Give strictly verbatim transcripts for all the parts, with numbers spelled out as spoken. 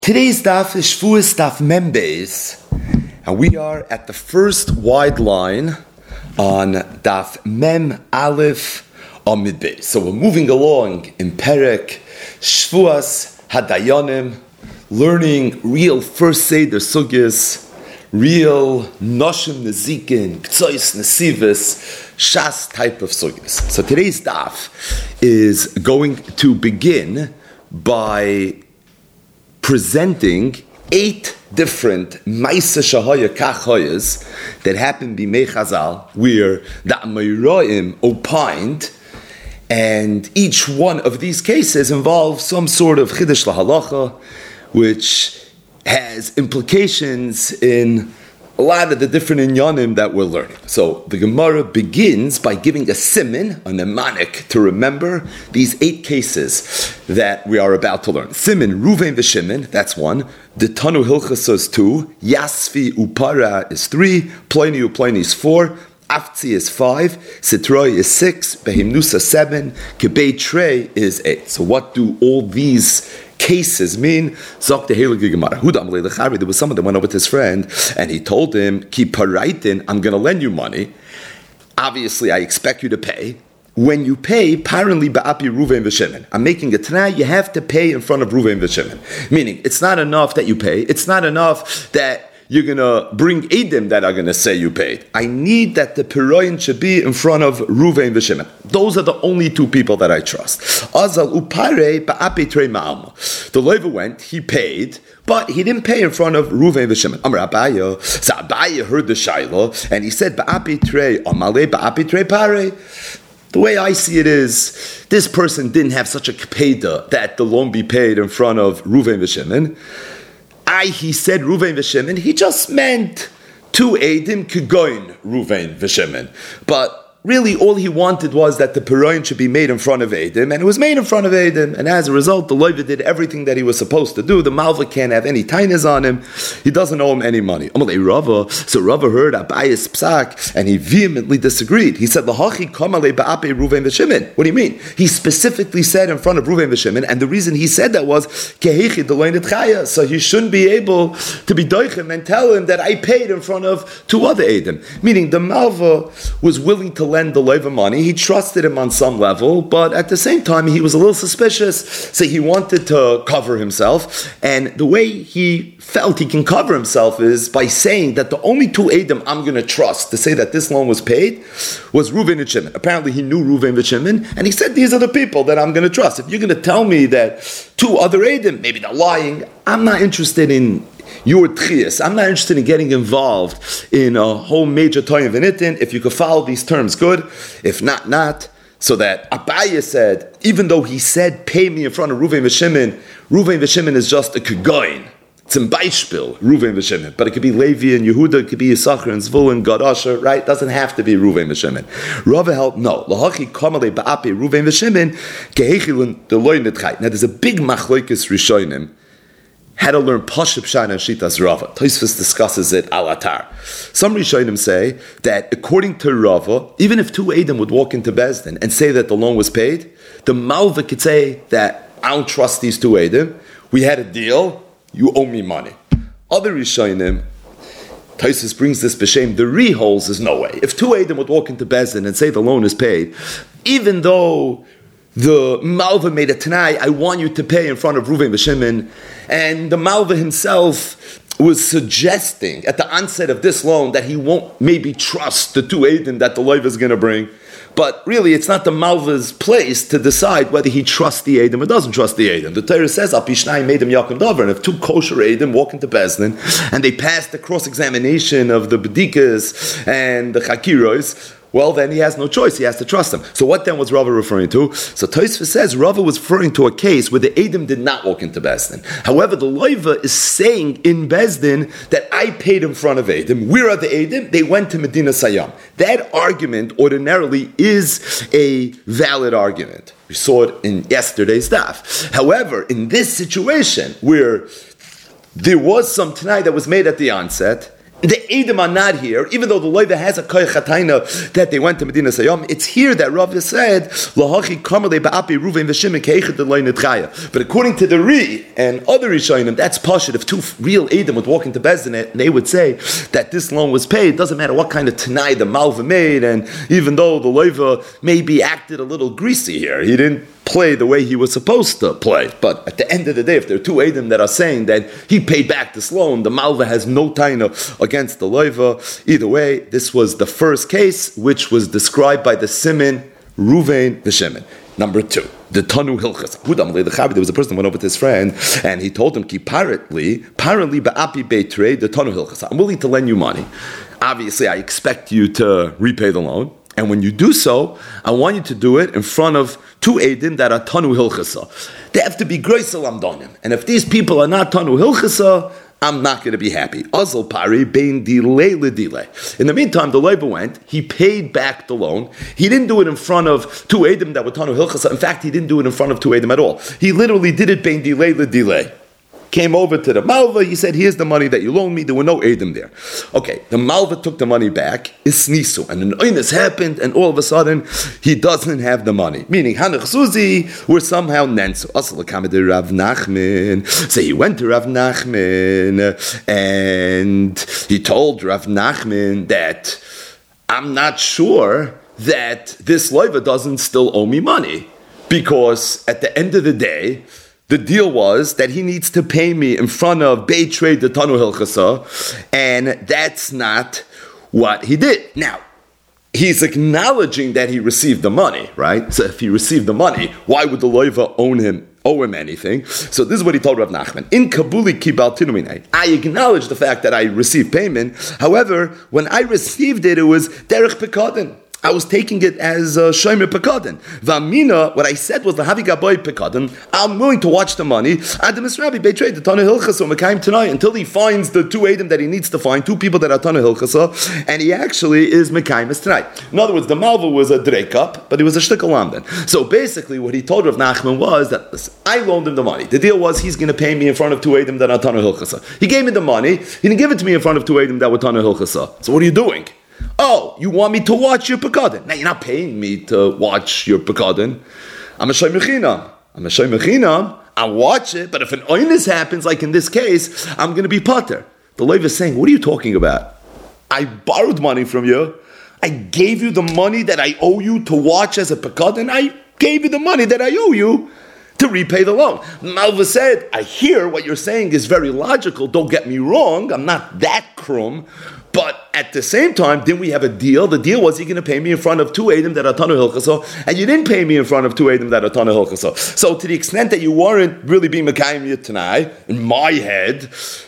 Today's daf is Shvuas Daf Membeis, and we are at the first wide line on Daf Mem Aleph Amid Beis. So we're moving along in Perek Shvuas Hadayanim, learning real first Seder Sugyas, real Noshim Nezikin, Ktsois Nesivas, Shas type of Sugyas. So today's daf is going to begin by presenting eight different Maisa Shahaya Kachayas that happened b'mei Chazal, where the Amoraim opined, and each one of these cases involves some sort of Chiddush Lahalacha, which has implications in a lot of the different inyanim that we're learning. So the Gemara begins by giving a siman, a mnemonic, to remember these eight cases that we are about to learn. Siman, Ruvain v'Shimon, that's one. The Tanu Hilchas is two. Yasfi Upara is three. Pliny Upliny is four. Afzi is five. Sitroi is six. Behimnusa seven. Kebei Trey is eight. So what do all these cases mean? Zok the Heilige Gemara. There was someone that went over to his friend and he told him, Ki paraitin, I'm going to lend you money. Obviously, I expect you to pay. When you pay, apparently ba'api Ruvain v'Shimon. I'm making a tanai, you have to pay in front of Ruvain v'Shimon. Meaning, it's not enough that you pay. It's not enough that you're going to bring Edim that are going to say you paid. I need that the Piroyin should be in front of Ruvain v'Shimon. Those are the only two people that I trust. Azal upare ba'api trei ma'alma. The Leva went, he paid, but he didn't pay in front of Ruvain v'Shimon. Amar Abaye, so Abaye heard the Shaila, and he said, ba'api trei amale ba'api trei pare. The way I see it is, this person didn't have such a kpeda that the loan be paid in front of Ruvain v'Shimon. I, he said Ruvain v'Shimon, he just meant two Eidim Kegoin Ruvain v'Shimon. But really all he wanted was that the Piroyin should be made in front of Eidim, and it was made in front of Eidim, and as a result, the Loiva did everything that he was supposed to do. The Malva can't have any tainas on him. He doesn't owe him any money. Rava, so Rava heard Abayis Psak, and he vehemently disagreed. He said, L'hachi kamale ba'ape Ruvain v'Shimon. What do you mean? He specifically said in front of Ruvain v'Shimon, and the reason he said that was, Kehechi deloin et chaya, so he shouldn't be able to be doichem and tell him that I paid in front of two other Eidim. Meaning, the Malva was willing to lend the Leva money. He trusted him on some level, but at the same time, he was a little suspicious, so he wanted to cover himself. And the way he felt he can cover himself is by saying that the only two Eidim I'm going to trust to say that this loan was paid was Ruvain and Shimon. Apparently, he knew Ruvain and Shimon, and he said, these are the people that I'm going to trust. If you're going to tell me that two other Eidim, maybe they're lying, I'm not interested in your tchias. I'm not interested in getting involved in a whole major toy of v'nitin. If you could follow these terms, good. If not, not. So that Abaye said, even though he said, pay me in front of Ruvain v'Shimon, Ruvain v'Shimon is just a kegoin. It's in Beispil, Ruvain v'Shimon. But it could be Levi and Yehuda, it could be Yisachar and Zvul and Gad Asher, right? It doesn't have to be Ruvain v'Shimon. Rava held, no. L'hachi kamale ba'api Ruvain v'Shimon, kehechilun deloy netchai. Now there's a big machlokes rishonim how to learn Pashup Shana and Shitas Rava. Tosfos discusses it al atar. Some Rishonim say that according to Rava, even if two Eidim would walk into Bezdin and say that the loan was paid, the Malva could say that I don't trust these two Eidim. We had a deal. You owe me money. Other Rishonim, Tosfos brings this b'shem. The Ri holds is no way. If two Eidim would walk into Bezdin and say the loan is paid, even though the Malva made a Tanai, I want you to pay in front of Ruvain v'Shimon, and the Malva himself was suggesting at the onset of this loan that he won't maybe trust the two Eidim that the Loiva is going to bring. But really, it's not the Malva's place to decide whether he trusts the Eidim or doesn't trust the Eidim. The Torah says, Al Pishnai made him Yakum Dover, and if two kosher Eidim walk into Bezdin, and they pass the cross-examination of the Bedikas and the Chakiros, well, then he has no choice. He has to trust them. So what then was Rava referring to? So Tosfos says Rava was referring to a case where the Eidim did not walk into Bezdin. However, the Loiva is saying in Bezdin that I paid in front of Eidim. Where are the Eidim? They went to Medina Sayyam. That argument ordinarily is a valid argument. We saw it in yesterday's daf. However, in this situation where there was some Tanai that was made at the onset, the Edom are not here, even though the Loiva has a koyach hatayna that they went to Medina Sayom. It's here that Rav said, Lahachi Karmele Ba'api Ruvain V'Shimon Keichet Deloy Netchaya. But according to the Ri and other Rishonim, that's pashut. If two real Edom would walk into Bezdin, they would say that this loan was paid. It doesn't matter what kind of Tanai the Malva made, and even though the Loiva maybe acted a little greasy here, he didn't play the way he was supposed to play. But at the end of the day, if there are two Edom that are saying that he paid back this loan, the Malva has no taina against the Loiva. Either way, this was the first case which was described by the Siman, Ruvain, the Shimon. Number two, the Tanu Hilchas. There was a person who went over to his friend and he told him, apparently, apparently, ba'api beitrei, the Tanu Hilchas. I'm willing to lend you money. Obviously, I expect you to repay the loan. And when you do so, I want you to do it in front of two Eidim that are Tanu Hilchasa. They have to be Groisel Amdonim. And if these people are not Tanu Hilchasa, I'm not going to be happy. Azal Pari, Bein Dilei Ledile. In the meantime, the Loiva went, he paid back the loan. He didn't do it in front of two Eidim that were Tanu Hilchasa. In fact, he didn't do it in front of two Eidim at all. He literally did it Bein Dilei Ledile. Came over to the Malva, he said, here's the money that you loaned me, there were no Eidim there. Okay, the Malva took the money back, is Snisu, and an Oinus happened, and all of a sudden, he doesn't have the money. Meaning, Hanach Suzi were somehow Nensu. Also, the Rav Nachman. So he went to Rav Nachman, and he told Rav Nachman that, I'm not sure that this Loiva doesn't still owe me money. Because at the end of the day, the deal was that he needs to pay me in front of Beit Trade the Tanu Hilchasa, and that's not what he did. Now, he's acknowledging that he received the money, right? So if he received the money, why would the Loiva own him, owe him anything? So this is what he told Rav Nachman. In Kabuli Kibaltinu Minai, I acknowledge the fact that I received payment. However, when I received it, it was Derech Pekadin. I was taking it as a Shomer Pekadin. Vamina, what I said was the Havigaboy Pekadin. I'm willing to watch the money. Adam Rabbi Beitrei the Tana Hilchasa Mekayim tonight until he finds the two Eidim that he needs to find, two people that are Tana Hilchasa, and he actually is Mekayim tonight. In other words, the Malva was a Drekap, but he was a Shtikal Lamdan. So basically, what he told Rav Nachman was that listen, I loaned him the money. The deal was he's going to pay me in front of two Eidim that are Tana Hilchasa. He gave me the money. He didn't give it to me in front of two Eidim that were Tana Hilchasa. So what are you doing? Oh, you want me to watch your Pekadin? Now, you're not paying me to watch your Pekadin. I'm a Shomer Chinam. I'm a Shomer Chinam. I'll watch it, but if an oinus happens, like in this case, I'm going to be pater. The Lev is saying, what are you talking about? I borrowed money from you. I gave you the money that I owe you to watch as a Pekadin. I gave you the money that I owe you to repay the loan. Malva said, I hear what you're saying is very logical. Don't get me wrong. I'm not that krum. But at the same time, didn't we have a deal? The deal was you're going to pay me in front of two Eidim that are Tana Hilchasa, and you didn't pay me in front of two Eidim that are Tana Hilchasa. So to the extent that you weren't really being Mekayim yet tonight, in my head,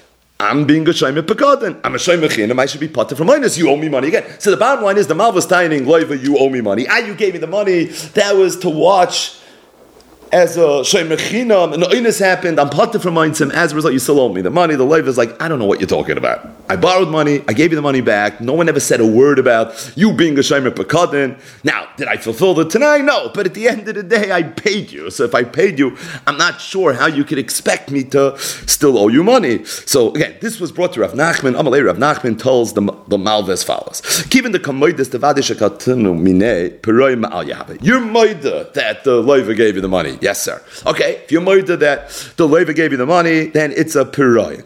I'm being a Shomer Pekadin. I'm a Shomer Chinam. I should be pater from minus. You owe me money again. So the bottom line is the Malva's taining Loiva, you owe me money. Ah, you gave me the money. That was to watch as a Shomer Chinam, and the oinus happened, I'm pater from Mainzim, as a result, you still owe me the money. The Lev is like, I don't know what you're talking about. I borrowed money, I gave you the money back, no one ever said a word about you being a Shomer Pekadin. Now, did I fulfill the Tanai? No, but at the end of the day, I paid you. So if I paid you, I'm not sure how you could expect me to still owe you money. So again, this was brought to Rav Nachman. Amalei Rav Nachman tells the, the Malva as follows. Given the Kamoides the Vadishakatunu Mine, Peroi Ma'al Yahabe. You're moida that the Lev gave you the money. Yes, sir. Okay, if you're moida that the Lev gave you the money, then it's a Peroi.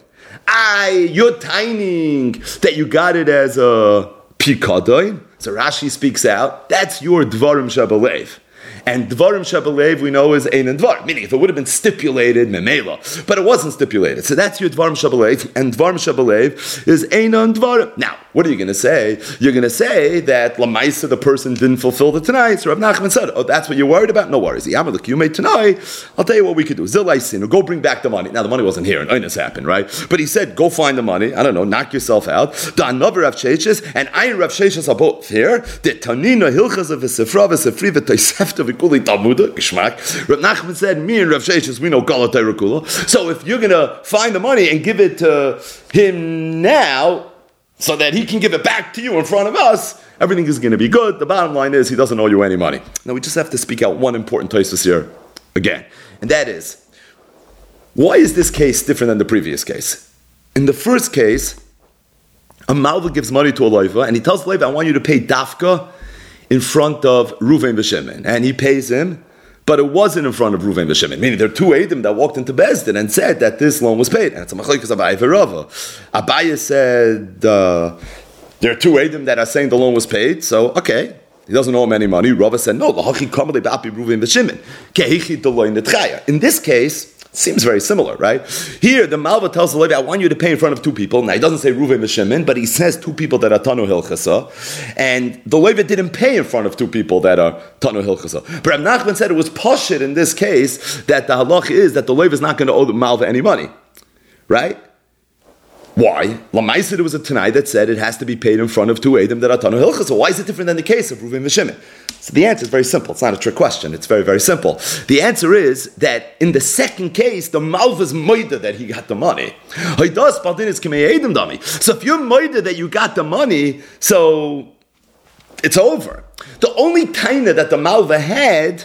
I, you're tining that you got it as a Pekadin. So Rashi speaks out, that's your Dvarim Shabalev. And Dvarim Shabalev we know is Ein and Dvar. Meaning if it would have been stipulated, Memela. But it wasn't stipulated. So that's your Dvarim Shabalev. And Dvarim Shabalev is Ein and Dvar. Now, what are you going to say? You're going to say that Lamaisa, the person didn't fulfill the Tanai. So Rav Nachman said, oh, that's what you're worried about? No worries. Yamaluk, you made Tanai. I'll tell you what we could do. Zilaisin, go bring back the money. Now, the money wasn't here, and Oinus happened, right? But he said, go find the money. I don't know, knock yourself out. The another Rav Sheshes, and I and Rav Sheshes are both here. The Tanina Hilchas of Sefra, Sefri, V'Toisefta, V'Kuli Talmuda, Gishmak. Rav Nachman said, me and Rav Sheshes, we know Galatay Rakula. So if you're going to find the money and give it to him now, so that he can give it back to you in front of us, everything is going to be good. The bottom line is he doesn't owe you any money. Now we just have to speak out one important Tosfos here again. And that is, why is this case different than the previous case? In the first case, A malva gives money to a loiva, and he tells the loiva, I want you to pay dafka in front of Ruvain v'Shimon. And he pays him, but it wasn't in front of Ruvain v'Shimon. Meaning there are two Eidim that walked into Bezdin and said that this loan was paid. And it's a machlokes of Abaye v'Rava. Abaye said, uh, there are two Eidim that are saying the loan was paid, so okay. He doesn't owe him any money. Rava said, no, in this case, seems very similar, right? Here, the Malva tells the Levi, I want you to pay in front of two people. Now, he doesn't say Ruvain v'Shimon, but he says two people that are Tanu Hilchasa. And the Levi didn't pay in front of two people that are Tanu Hilchasa. But Reb Nachman said it was Pashit in this case that the halach is that the Levi is not going to owe the Malva any money. Right? Why? Lamaisa, there was a Tanai that said it has to be paid in front of two Eidim that are Tanu Hilchasa. Why is it different than the case of Ruvain v'Shimon? So the answer is very simple. It's not a trick question. It's very, very simple. The answer is that in the second case, the Malva's moida that he got the money. So if you're moida that you got the money, so it's over. The only taina that the Malva had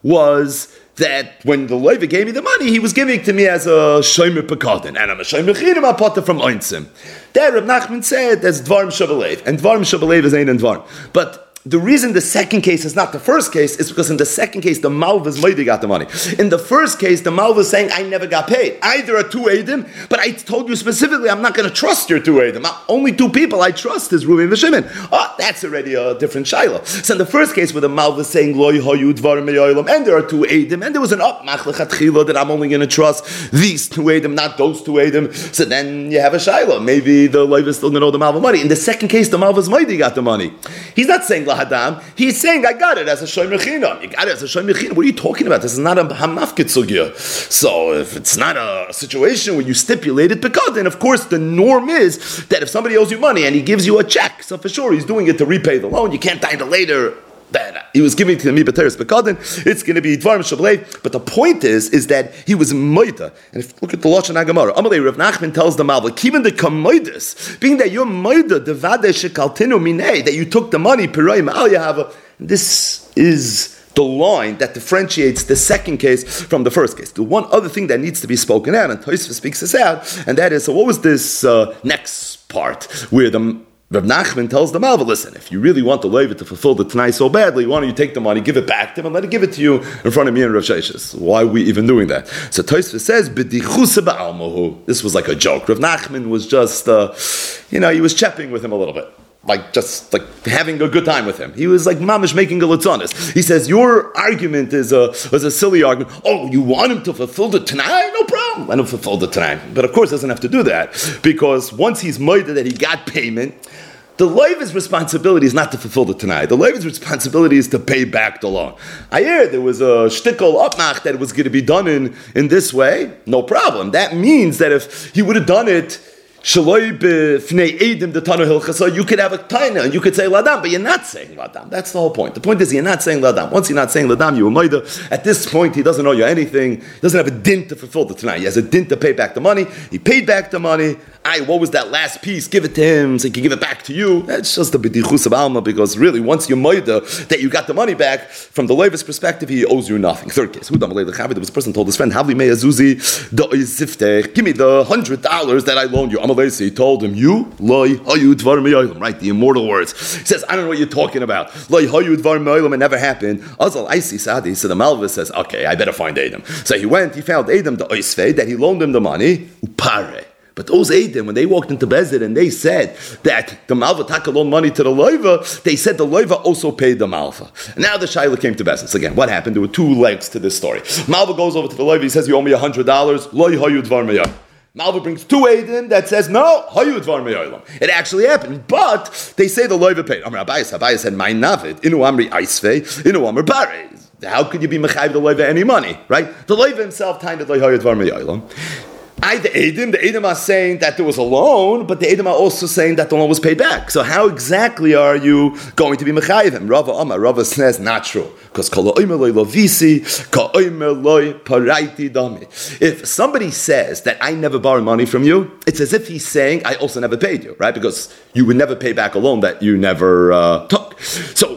was that when the Levi gave me the money, he was giving it to me as a shomer pekadin, and I'm a shomer chinim apata from Einzim. There, Reb Nachman said there's dvarim shabalev, and dvarim shabalev is ein and dvarim. But the reason the second case is not the first case is because in the second case, the Malva's Moidi got the money. In the first case, the Malva is saying, I never got paid. Either are two Eidim, but I told you specifically, I'm not going to trust your two Eidim. Only two people I trust is Ruvain v'Shimon. Oh, that's already a different Shaila. So in the first case, where the Malva is saying, Loi hayu dvarim me'yolam, and there are two Eidim, and there was an up machlachatchila that I'm only going to trust these two Eidim, not those two Eidim. So then you have a Shaila. Maybe the Levi is still going to owe the Malva money. In the second case, the Malva's Moidi got the money. He's not saying Hadam, he's saying, I got it as a shomer chinam. You got it as a shomer chinam. What are you talking about? This is not a hamafkit sugya. So if it's not a situation where you stipulated pekad, then of course the norm is that if somebody owes you money and he gives you a check, so for sure he's doing it to repay the loan. You can't die to later that he was giving to me B'teres Bekadin, it's going to be Dvarim Shablei. But the point is, is that he was Moida. And if you look at the Lashon HaGemara, Amalei Rav Nachman tells the Malva, even the Kamoidus, being that you're Moida, the Vade Shekaltinu Minei, that you took the money, Pirai Ma'al Yahava, this is the line that differentiates the second case from the first case. The one other thing that needs to be spoken out, and Tosfos speaks this out, and that is, so what was this uh, next part, where the Rav Nachman tells the Malva, listen, if you really want the Levi to fulfill the Tanai so badly, why don't you take the money, give it back to him, and let him give it to you in front of me and Rav Sheshes? Why are we even doing that? So Tosfos says, B'dichusa ba'almahu. This was like a joke. Rav Nachman was just, uh, you know, he was chapping with him a little bit. Like, just, like, having a good time with him. He was, like, mamish making a litzonis. He says, your argument is a, is a silly argument. Oh, you want him to fulfill the Tanai? No problem. Let him fulfill the Tanai. But, of course, doesn't have to do that. Because once he's moided that he got payment, the Levi's responsibility is not to fulfill the Tanai. The Levi's responsibility is to pay back the loan. I heard there was a shtickle upmach that was going to be done in, in this way. No problem. That means that if he would have done it, you could have a taina and you could say ladam, but you're not saying ladam. That's the whole point. The point is you're not saying ladam. Once you're not saying ladam, you're a moida. At this point, he doesn't owe you anything. He doesn't have a din to fulfill the tanai. He has a din to pay back the money. He paid back the money. Aye, what was that last piece? Give it to him so he can give it back to you. That's just a b'dichus of alma, because really, once you're moida that you got the money back, from the Levi's perspective, he owes you nothing. Third case, there was a person told his friend, Havli mei azuzi da'izifte, give me the hundred dollars that I loaned you. He told him, you, loy hayu dvar me'olam, right, the immortal words. He says, I don't know what you're talking about. Loy hayu dvar me'olam, it never happened. Azal Aisi Sadi, so the Malva says, okay, I better find Adam. So he went, he found Adam the oisvei, that he loaned him the money, upare. But those Eidim, when they walked into Bezdin and they said that the Malva taka loaned money to the Loiva, they said the Loiva also paid the Malva. And now the Shaila came to Bezdin. So again, what happened? There were two legs to this story. Malva goes over to the Loiva, he says, you owe me one hundred dollars, loy hayu dvar me'olam. Malva brings two Eidim that says, no, hayu dvar me'olam. It actually happened, but they say the Loiva paid. Amar Abayis, Abayis said, my navid, inu amri aisvei, inu amr bare. How could you be mechayiv the Loiva any money, right? The Loiva himself timed it like hayu dvar me'olam. I, the Eidim, the Eidim are saying that there was a loan, but the Eidim are also saying that the loan was paid back. So how exactly are you going to be mechayiv him? Rava Amar, Rava says, not true. Because if somebody says that I never borrowed money from you, it's as if he's saying I also never paid you, right? Because you would never pay back a loan that you never uh, took. So,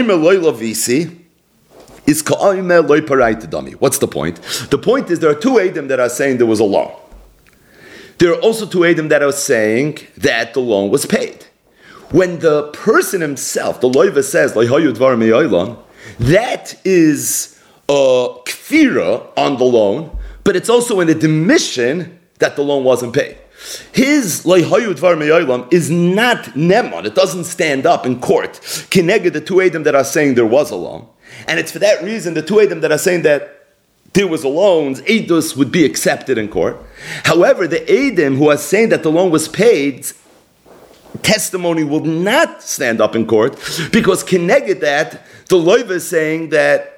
is what's the point? The point is there are two Eidim that are saying there was a loan. there are also two Edom that are saying that the loan was paid. When the person himself, the loiva says, that is a kfira on the loan, but it's also an admission that the loan wasn't paid. His loihayu dvar me'olam is not neman. It doesn't stand up in court. Kineged the two Edom that are saying there was a loan. And it's for that reason the two Edom that are saying that there was a loan, Eidos would be accepted in court. However, the Edom who are saying that the loan was paid, testimony will not stand up in court because Kineged that, the loiva is saying that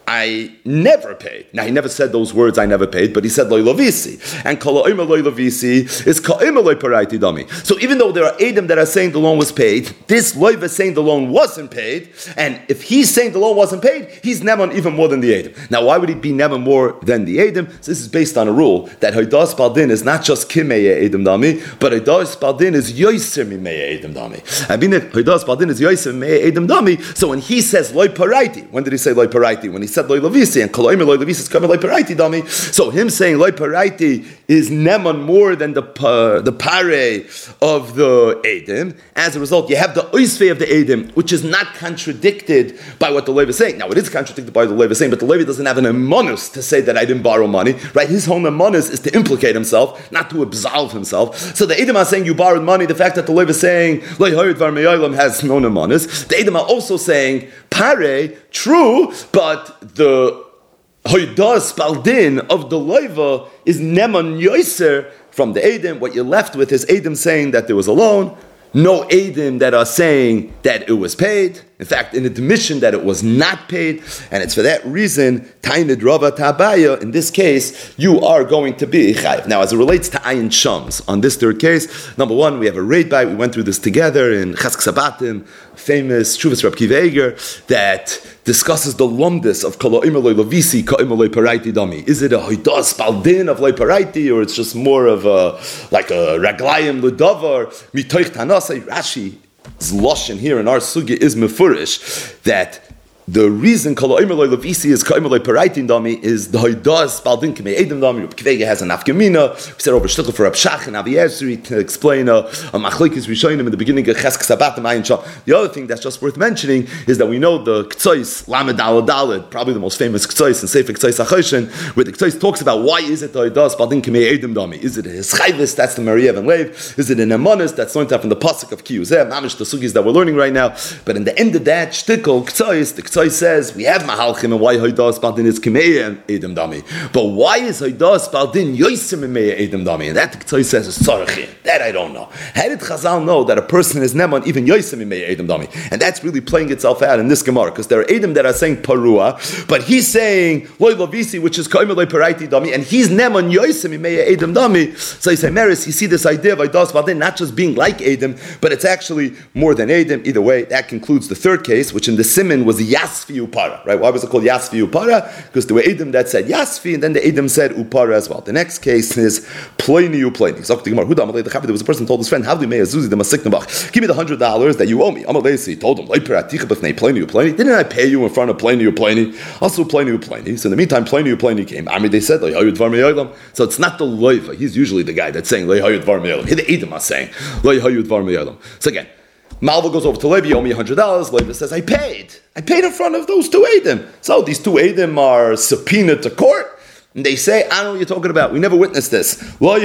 I never paid. Now, he never said those words, I never paid, but he said, Loi Lavisi. And Kala Oima Loi Lavisi is Ka'ima Loi Paraiti Dami. So even though there are Edom that are saying the loan was paid, this Loiva is saying the loan wasn't paid, and if he's saying the loan wasn't paid, he's Neman even more than the Edom. Now, why would he be Neman more than the Edom? So this is based on a rule that Haidas Baldin is not just Kimeye Edom Dami, but Haidas Baldin is Yoiser Mimeye Edom Dami. I mean, Haidas Baldin is Yoiser Mimeye Edom Dami, so when he says Loi Paraiti, when did he say Loi Paraiti? When he said Loi Lavisi, and Koloimer Loi Lavisi is coming Loi Paraiti Dami. So him saying Loi Paraiti is Neman more than the uh, the pare of the Edom. As a result, you have the oisve of the Edom, which is not contradicted by what the Levi is saying. Now, it is contradicted by what the Levi is saying, but the Levi doesn't have an emonus to say that I didn't borrow money, right? His whole emonus is to implicate himself, not to absolve himself. So the Edom are saying you borrowed money. The fact that the Levi is saying Loi Hoyed Var Me'olam has no emonus. The Edom are also saying pare, true, but the Hoydas Baldin of the Loiva is Neman Yoiser from the Edom. What you're left with is Edom saying that there was a loan, no Edom that are saying that it was paid. In fact, an admission that it was not paid, and it's for that reason, Tainid Rava Tabaya, in this case, you are going to be Chayiv. Now, as it relates to Ayin Shams, on this third case, number one, we have a raid by, we went through this together in Chask Sabatim, famous Shuvas Rab Kiva Eger, that discusses the lumdus of Kala Imaloi Lavisi, Ka Imaloi Paraiti Dami. Is it a Hoidas Baldin of Loi Paraiti, or it's just more of a, like a Raglayim Ludavar, Mitoich Tanasai, Rashi, Zloshin here in our sugya is mefurish that the reason Kala Omer Loi Lavisi is Ka Omer Loi Paraitin Dami is the Hoidas Baldin K'mei Edom Dami. Reb Kvega has an afkamina. We said over shtickle for Reb Shach and Avi Ezri to explain a, a machlekes rishonim in the beginning of Chesk Sabatim Ayin Sham. The other thing that's just worth mentioning is that we know the Ktsois Lamed Dalad Dalad, probably the most famous Ktsois in Sefer Ktsois HaChoshen, where the Ktsois talks about why is it the Hoidas Baldin K'mei Edom Dami? Is it a Hischayvis? That's the Mariah and Lev. Is it an Emonis? That's learned out from the pasuk of Kiyuzeh, Mamish the sugis that we're learning right now. But in the end of that shtickle Ktsois, the Ktsois says we have Mahalchim and why Hoidas Baldin is K'mei and Edom Dami. But why is Hoidas Baldin Yoisim K'mei Edom Dami? And that the Ktsois says is Tzarachin. That I don't know. How did Chazal know that a person is Neman even Yoisim K'mei Edom Dami? And that's really playing itself out in this Gemara, because there are Edom that are saying Parua, but he's saying Loi Lavisi, which is Ka'imel Loi Paraiti Dami, and he's Neman Yoisim K'mei Edom Dami. So he say, Meris, you see this idea of Hoidas Baldin not just being like Edom, but it's actually more than Edom. Either way, that concludes the third case, which in the Siman was Yasfi Upara, right? Why was it called Yasfi Upara? Because there were Edom that said Yasfi, and then the Edom said Upara as well. The next case is Ploini Uplaini. So there was a person who told his friend, Havli Mei Azuzi the Masiknabach, give me the hundred dollars that you owe me. Amalesi told him, didn't I pay you in front of Ploini Uplaini? Also Ploini Uplaini. So in the meantime, Ploini Uplaini came. I mean, they said, so it's not the Loiva. He's usually the guy that's saying, here the Edom are saying, so again, Malva goes over to Levi, you owe me one hundred dollars. Levi says, I paid. I paid in front of those two Edom. So these two Edom are subpoenaed to court, and they say, I don't know what you're talking about. We never witnessed this.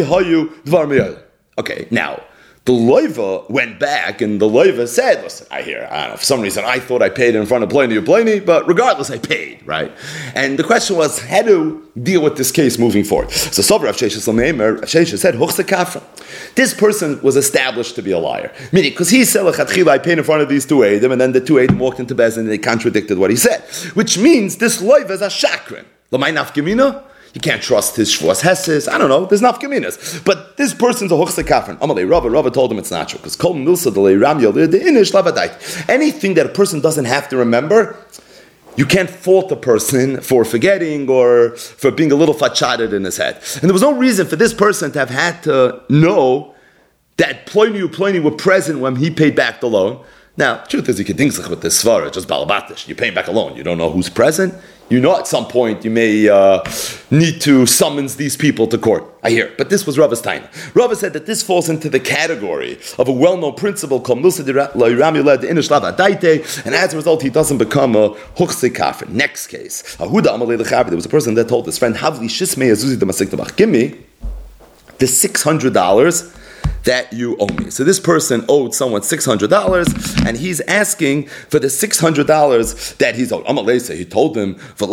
Okay, now, the Loiva went back, and the Loiva said, listen, I hear, I don't know, for some reason I thought I paid in front of Pliny or Pliny, but regardless, I paid, right? And the question was, how to deal with this case moving forward? So Sober Rav Sheshes Lamemer, Sheshes said, Huchse Kafra. This person was established to be a liar. Meaning, because he said, I paid in front of these two Edom, and then the two Edom walked into Bezin, and they contradicted what he said. Which means this Loiva is a shakran. L'may nafkamina? You can't trust his shvuas hesses. I don't know. There's nafkaminas. But this person's a huchse kafran. Amalei Rava. Rava told him it's not true. Because kol milsa delei ramyel the inish lavadait. Anything that a person doesn't have to remember, you can't fault a person for forgetting or for being a little fachaded in his head. And there was no reason for this person to have had to know that Ploini Uploni were present when he paid back the loan. Now, the truth is, you can think with this svara, just balabatish. You're paying back a loan. You don't know who's present. You know, at some point you may uh, need to summons these people to court. I hear. But this was Rava's taina. Rava said that this falls into the category of a well-known principle called Milsa L'Iram Yoled Inish Lava Daite, and as a result, he doesn't become a Huchse Kafir. Next case. Ahuda Amalei L'Chavi. There was a person that told his friend, Havli Shismei Azuzi D'Masik Tabach. Give me the six hundred dollars that you owe me. So this person owed someone six hundred dollars, and he's asking for the six hundred dollars that he's owed. Amalei, he told him,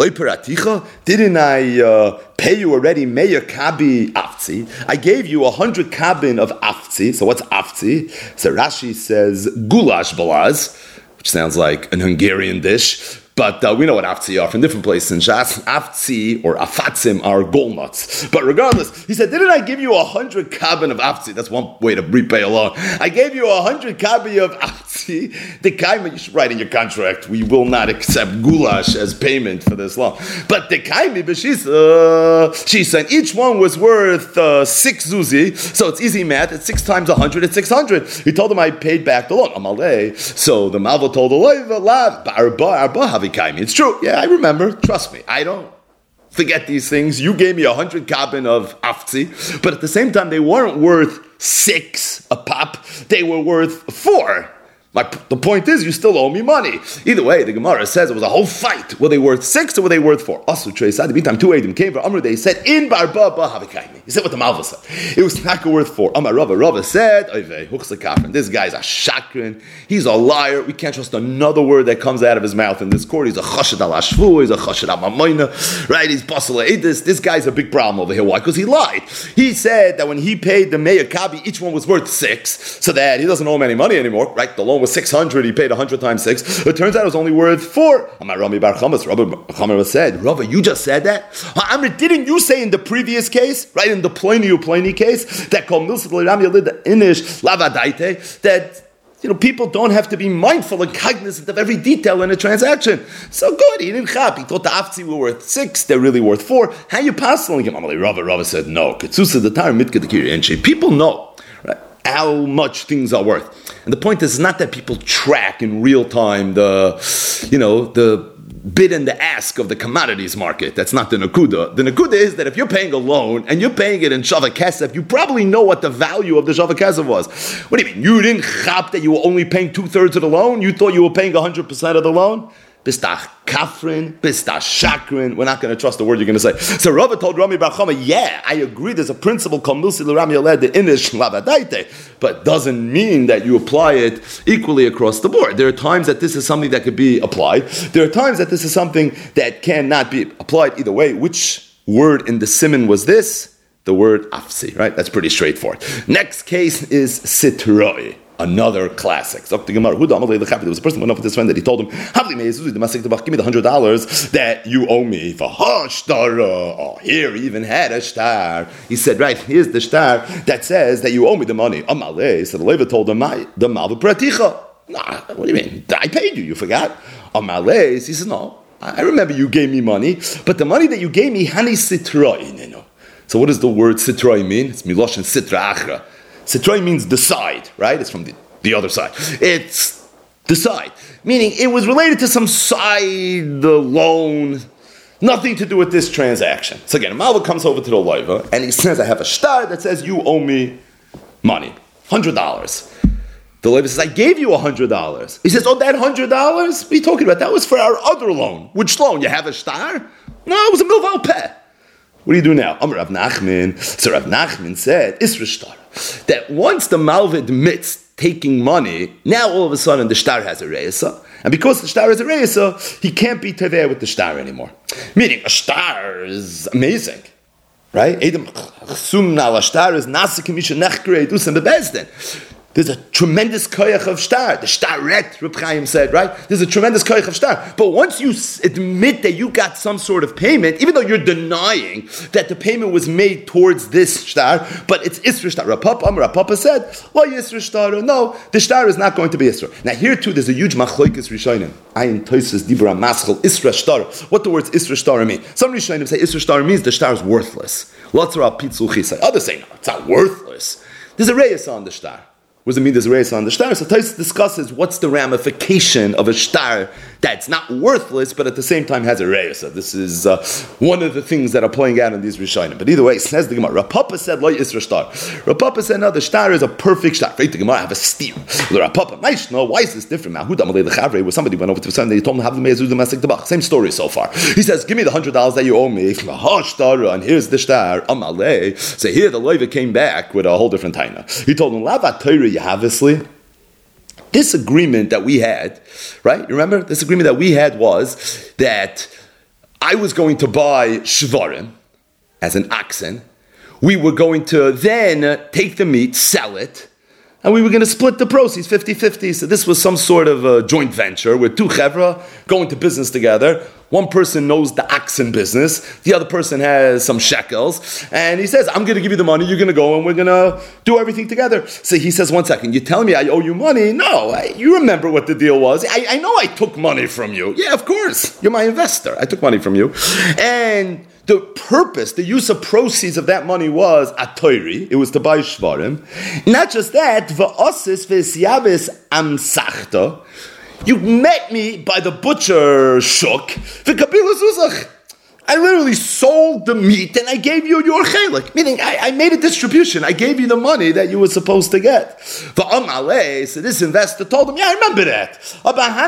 didn't I uh, pay you already meya kabi afzi? I gave you a hundred kabin of afzi. So what's afzi? So Rashi says goulash balaz, which sounds like an Hungarian dish. But uh, we know what aftzi are from different places in Shas. Aftzi or afatzim are gol-nuts. But regardless, he said, didn't I give you a hundred kabin of aftzi? That's one way to repay a loan. I gave you a hundred kabin of aftzi. The kaima, you should write in your contract, we will not accept goulash as payment for this loan. But the kaimi, but she's, uh, she said each one was worth uh, six zuzi. So it's easy math. It's six times a hundred. It's six hundred. He told him I paid back the loan. Amalei. So the Malva told the loiva, lav, arba, arba, havi. It's true. Yeah, I remember. Trust me. I don't forget these things. You gave me a hundred kabin of aftzi, but at the same time, they weren't worth six a pop. They were worth four. My, the point is, you still owe me money. Either way, the Gemara says it was a whole fight. Were they worth six or were they worth four? Also, Trey said, the meantime, two Eidim came for Amr. They said, in Barba Bahavikaimi. He said what the Malva said. It was not worth four. Amar Rava. Rava said, this guy's a shakrin. He's a liar. We can't trust another word that comes out of his mouth in this court. He's a chashad al ashvu. He's a chashad al mamoina. Right? He's basala edis. This guy's a big problem over here. Why? Because he lied. He said that when he paid the Meir Kabi, each one was worth six, so that he doesn't owe him any money anymore. Right? The loan was six hundred, he paid one hundred times six. It turns out it was only worth four. Amar Rami Bar Chamas, Rabbi Chamer said, Rabbi, you just said that? Amr, didn't you say in the previous case, right, in the Pliny Pliny case, that called Milsa L'Iram Yoled Inish Lava Daite, that, you know, people don't have to be mindful and cognizant of every detail in a transaction. So good, he didn't chap. He thought the Afzi were worth six, they're really worth four. How are you passing him? Amalei Rava, Rava said, no. Ketsusa the tar mitka the kiri enche. People know, right, how much things are worth. And the point is not that people track in real time the, you know, the bid and the ask of the commodities market. That's not the nakuda. The nakuda is that if you're paying a loan and you're paying it in shava kesef, you probably know what the value of the shava kesef was. What do you mean? You didn't chap that you were only paying two thirds of the loan? You thought you were paying one hundred percent of the loan? Bistach kafrin, bistach shakrin. We're not going to trust the word you're going to say. So Rava told Rami Bar Chama, yeah, I agree. There's a principle called Milsa L'Iram Yoled Inish Lava Daite, but doesn't mean that you apply it equally across the board. There are times that this is something that could be applied. There are times that this is something that cannot be applied either way. Which word in the siman was this? The word afsi, right? That's pretty straightforward. Next case is sitroi. Another classic. So there was a person who went up with his friend that he told him, give me the hundred dollars that you owe me for shtar. Oh, here he even had a shtar. He said, right, here's the shtar that says that you owe me the money. Amalei, so the Leva told him, the malva praticha. Nah, what do you mean? I paid you, you forgot? Amalei, he says, no, I remember you gave me money, but the money that you gave me, hani sitroi. So what does the word sitroi mean? It's miloshin sitra achra. Sitroi means the side, right? It's from the, the other side. It's the side. Meaning it was related to some side the loan, nothing to do with this transaction. So again, a Malva comes over to the Loiva and he says, I have a shtar that says you owe me money, one hundred dollars. The Loiva says, I gave you one hundred dollars. He says, oh, that one hundred dollars? What are you talking about? That was for our other loan. Which loan? You have a shtar? No, it was a milval peh. What do you do now? Amar Rav Nachman. So Rav Nachman said, Isra shtar. That once the Malva admits taking money, now all of a sudden the shtar has a reisa. And because the shtar has a reisa, he can't be teveh with the shtar anymore. Meaning, a shtar is amazing. Right? Edom chsum a shtar is nasa kamisha nechkere edusam bebezdin. There's a tremendous koyach of shtar. The shtaret, Reb Chaim said, right? There's a tremendous koyach of shtar. But once you admit that you got some sort of payment, even though you're denying that the payment was made towards this shtar, but it's Isra shtar. Rapapa, Rapapa said, well, Isra shtar. No, the shtar is not going to be Isra. Now here too, there's a huge machloikis rishonim. Ayin toises dibra maschel Isra shtar. What the words Isra shtar mean? Some rishonim say Isra shtar means the shtar is worthless. Lots are pitzul chisai. Others say no, it's not worthless. There's a reis on the shtar. What does it mean there's a race on the shtar? So Tais discusses what's the ramification of a shtar that's not worthless, but at the same time has a reyesa. This is uh, one of the things that are playing out in these Rishonim. But either way, says the Gemara, Rav Papa said, Lo Yisra Shtar. Rav Papa said, no, the Shtar is a perfect Shtar. Right, the Gemara have a steer. The Rav Papa, Maishno, why is this different? Where somebody went over to son, they told him, have the Mezuzah Masik Tabach. Same story so far. He says, give me the hundred dollars that you owe me. And here's the Shtar. Amalei. So here the Loiva came back with a whole different taina. He told him, Lava Torah Yahavasli. This agreement that we had, right? You remember? This agreement that we had was that I was going to buy shvarim as an oxen. We were going to then take the meat, sell it, and we were going to split the proceeds fifty-fifty. So this was some sort of a joint venture with two chevra going to business together. One person knows the oxen business. The other person has some shekels. And he says, I'm going to give you the money. You're going to go and we're going to do everything together. So he says, one second, you're telling me I owe you money? No, I, you remember what the deal was. I, I know I took money from you. Yeah, of course. You're my investor. I took money from you. And the purpose, the use of proceeds of that money was atoiri. It was to buy shvarim. Not just that, v'osis v'siabis amsachta. You met me by the butcher shuk. I literally sold the meat and I gave you your chelik. Meaning, I, I made a distribution. I gave you the money that you were supposed to get. So this investor told him, yeah, I remember that.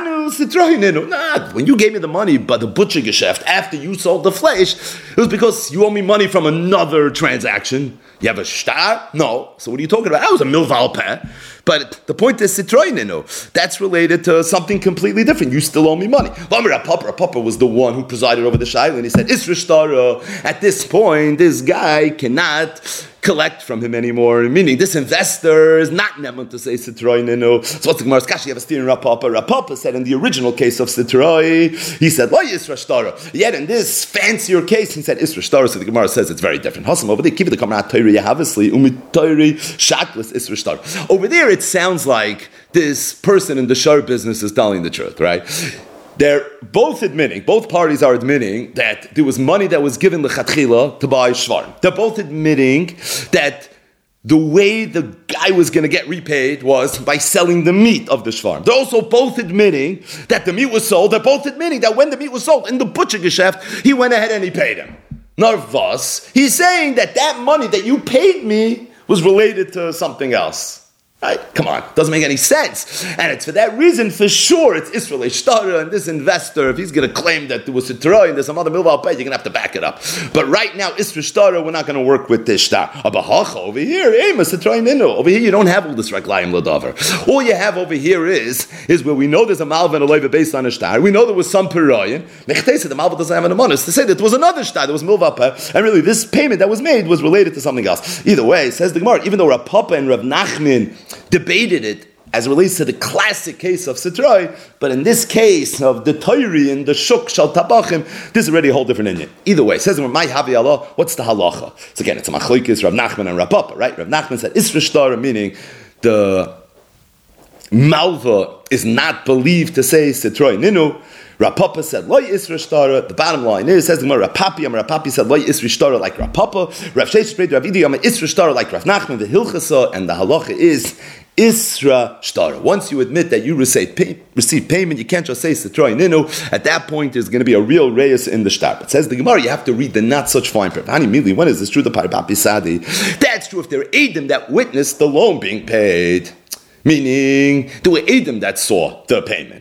Nah, when you gave me the money by the butcher geschäft after you sold the flesh, it was because you owe me money from another transaction. You have a shtar? No. So what are you talking about? That was a milval peh. But the point is, Citroininu. That's related to something completely different. You still owe me money. Papa, Papa was the one who presided over the shayla, and he said, Isra Shtara. At this point, this guy cannot collect from him anymore. Meaning, this investor is not neman to say Citroininu. So what's the Gemara's kash? You have a steer in Rav Papa. Rav Papa said in the original case of Citroi, he said, Lo Isra Shtara. Yet in this fancier case, he said Isra Shtara. So the Gemara says it's very different. Hasam over there, give the Kamrat Torah Yahavasli, Umit Torah Shaklis Isra Shtara. Over there, it sounds like this person in the shar business is telling the truth, right? They're both admitting, both parties are admitting that there was money that was given lechatchila to buy shvarim. They're both admitting that the way the guy was going to get repaid was by selling the meat of the shvarim. They're also both admitting that the meat was sold. They're both admitting that when the meat was sold in the butcher geschäft, he went ahead and he paid him. Narvas, he's saying that that money that you paid me was related to something else. Right? Come on, doesn't make any sense. And it's for that reason, for sure, it's Israel Shtara, and this investor, if he's going to claim that there was a Torah and there's some other milval pay, you're going to have to back it up. But right now, Israel Shtara, we're not going to work with this Shtar. Over here, over here, you don't have all this Reklayim Ladavar. All you have over here is, is where we know there's a Malva and a Leiva based on a Shtar. We know there was some Pirayan. Mechtesa, the Malva doesn't have an Amonis to say that there was another Shtar, there was milval pay, and really this payment that was made was related to something else. Either way, says the Gemara, even though Rav Papa and Rav Nachman debated it as it relates to the classic case of Sitroi, but in this case of the Toiri and the Shuk Shal Tabachim, this is already a whole different Indian. Either way, it says in my Havi Allah, what's the halacha? So again, it's a machlokes, Rav Nachman and Rav Papa, right? Rav Nachman said Isra Shtara, meaning the Malva is not believed to say Sitroi Ninu. Rav Papa said, Loi Isra Shtara. The bottom line is, says the Gemara, Rav Papi, Rav Papi said, Loi Isra Shtara like Rav Papa. Rav Sheish prayed Rav Idi, Isra Shtara like Rav Nachman, the Hilchasa, and the halacha is Isra Shtara. Once you admit that you receive, pay, receive payment, you can't just say Sitroi Ninu. At that point, there's going to be a real reyes in the shtar. But says the Gemara, you have to read the not such fine print. Hani when is this true? The Parapapi Sadi. That's true if there are Eidim that witnessed the loan being paid. Meaning, there were Eidim that saw the payment.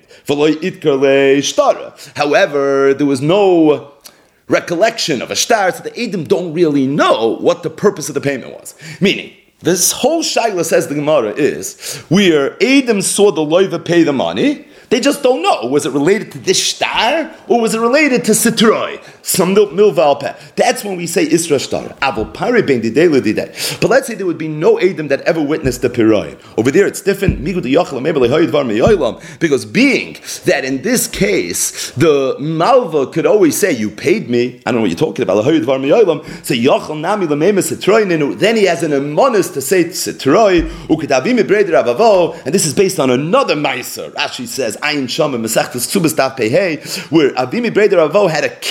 However, there was no recollection of a shtar, so the Eidim don't really know what the purpose of the payment was. Meaning, this whole shaila, says the Gemara, is where Eidim saw the loiva pay the money, they just don't know. Was it related to this shtar, or was it related to Sitroi, some milval peh? That's when we say Isra Shtar. Avol pare ben didelu diday. But let's say there would be no Eidim that ever witnessed the Piroi. Over there it's different. Because being that in this case, the Malva could always say, you paid me, I don't know what you're talking about, so then he has an emonus to say Sitroi, and this is based on another Meiser. Rashi says, Ayin Shama Mesachtes Ksubas Daf Pehei, where Avimi Breder Avo had a case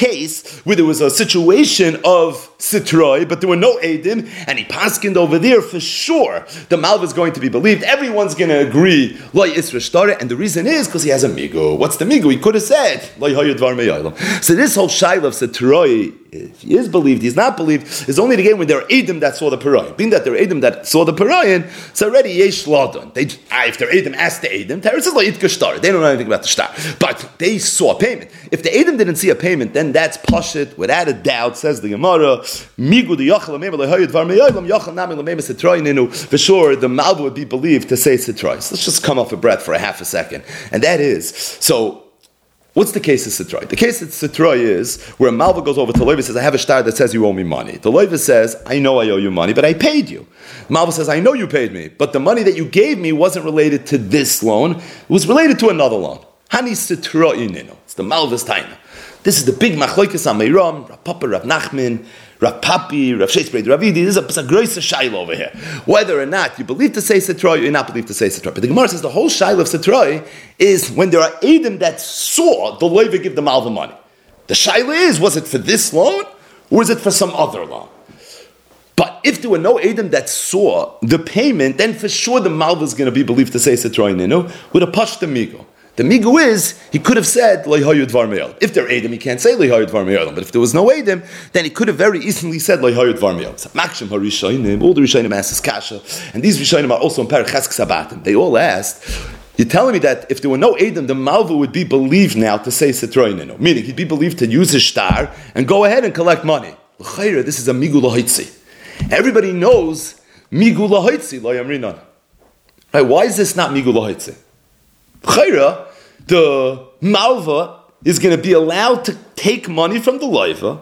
case where there was a situation of Sitroi, but there were no Eidim, and he paskined over there, for sure, the Malva is going to be believed. Everyone's going to agree, Loi Isra Shtara, and the reason is because he has a Migu. What's the Migu? He could have said, Loi Hayod Var Me'aylam. So this whole Shaila of Sitroi, if he is believed, he's not believed, is only the game when there are Eidim that saw the Parayin. Being that there are Eidim that saw the Parayin, it's already Yesh Ladon. They, if they're Eidim, ask the Eidim, Teres says Loi Itka Shtara. They don't know anything about the Shtar. But they saw a payment. If the Eidim didn't see a payment, then that's Pashit, without a doubt, says the Gemara, Migu the Yachal Lamema Lehayid Var Me'aylam Yachal Nami Lamema Sitroi Ninu. For sure, the Malva would be believed to say Sitroi. So let's just come off a breath for a half a second. And that is, so, what's the case of Sitroi? The case of Sitroi is where Malva goes over to Loiva and says, I have a star that says you owe me money. The Loiva says, I know I owe you money, but I paid you. Malva says, I know you paid me, but the money that you gave me wasn't related to this loan. It was related to another loan. Hani Sitroi Ninu. It's the Malva's Taina. This is the big machlokes on Meiram, Rav Papa, Rav Nachman, Rav Papi, Rav Sheitzbrei, Rav Idi. This is a, a great shaila over here. Whether or not you believe to say Sitroi, or you not believe to say Sitroi. But the Gemara says the whole shaila of Sitroi is when there are Eidim that saw the Loiva give the Malva money. The shaila is, was it for this loan, or is it for some other loan? But if there were no Eidim that saw the payment, then for sure the Malva is going to be believed to say Sitroi Ninu with a Pash the Migo. The migu is, he could have said, Leihayud Var Me'aylam. If there are Eidim, he can't say Leihayud Var Me'aylam. But if there was no Eidim, then he could have very easily said Leihayud Var Me'aylam. So, Makshim HaRishayim, all the Rishayim asked this kasha, and these Rishayim are also in Perek Chesk Sabatim. They all asked, you're telling me that if there were no Eidim, the Malva would be believed now to say Sitroi Ninu. Meaning, he'd be believed to use his star and go ahead and collect money. L'chayra, this is a migu lahaitzi. Everybody knows migu lahaitzi, lo yamrinan. Right? Why is this not migu lahaitzi? L'chayra, the Malva is going to be allowed to take money from the Loiva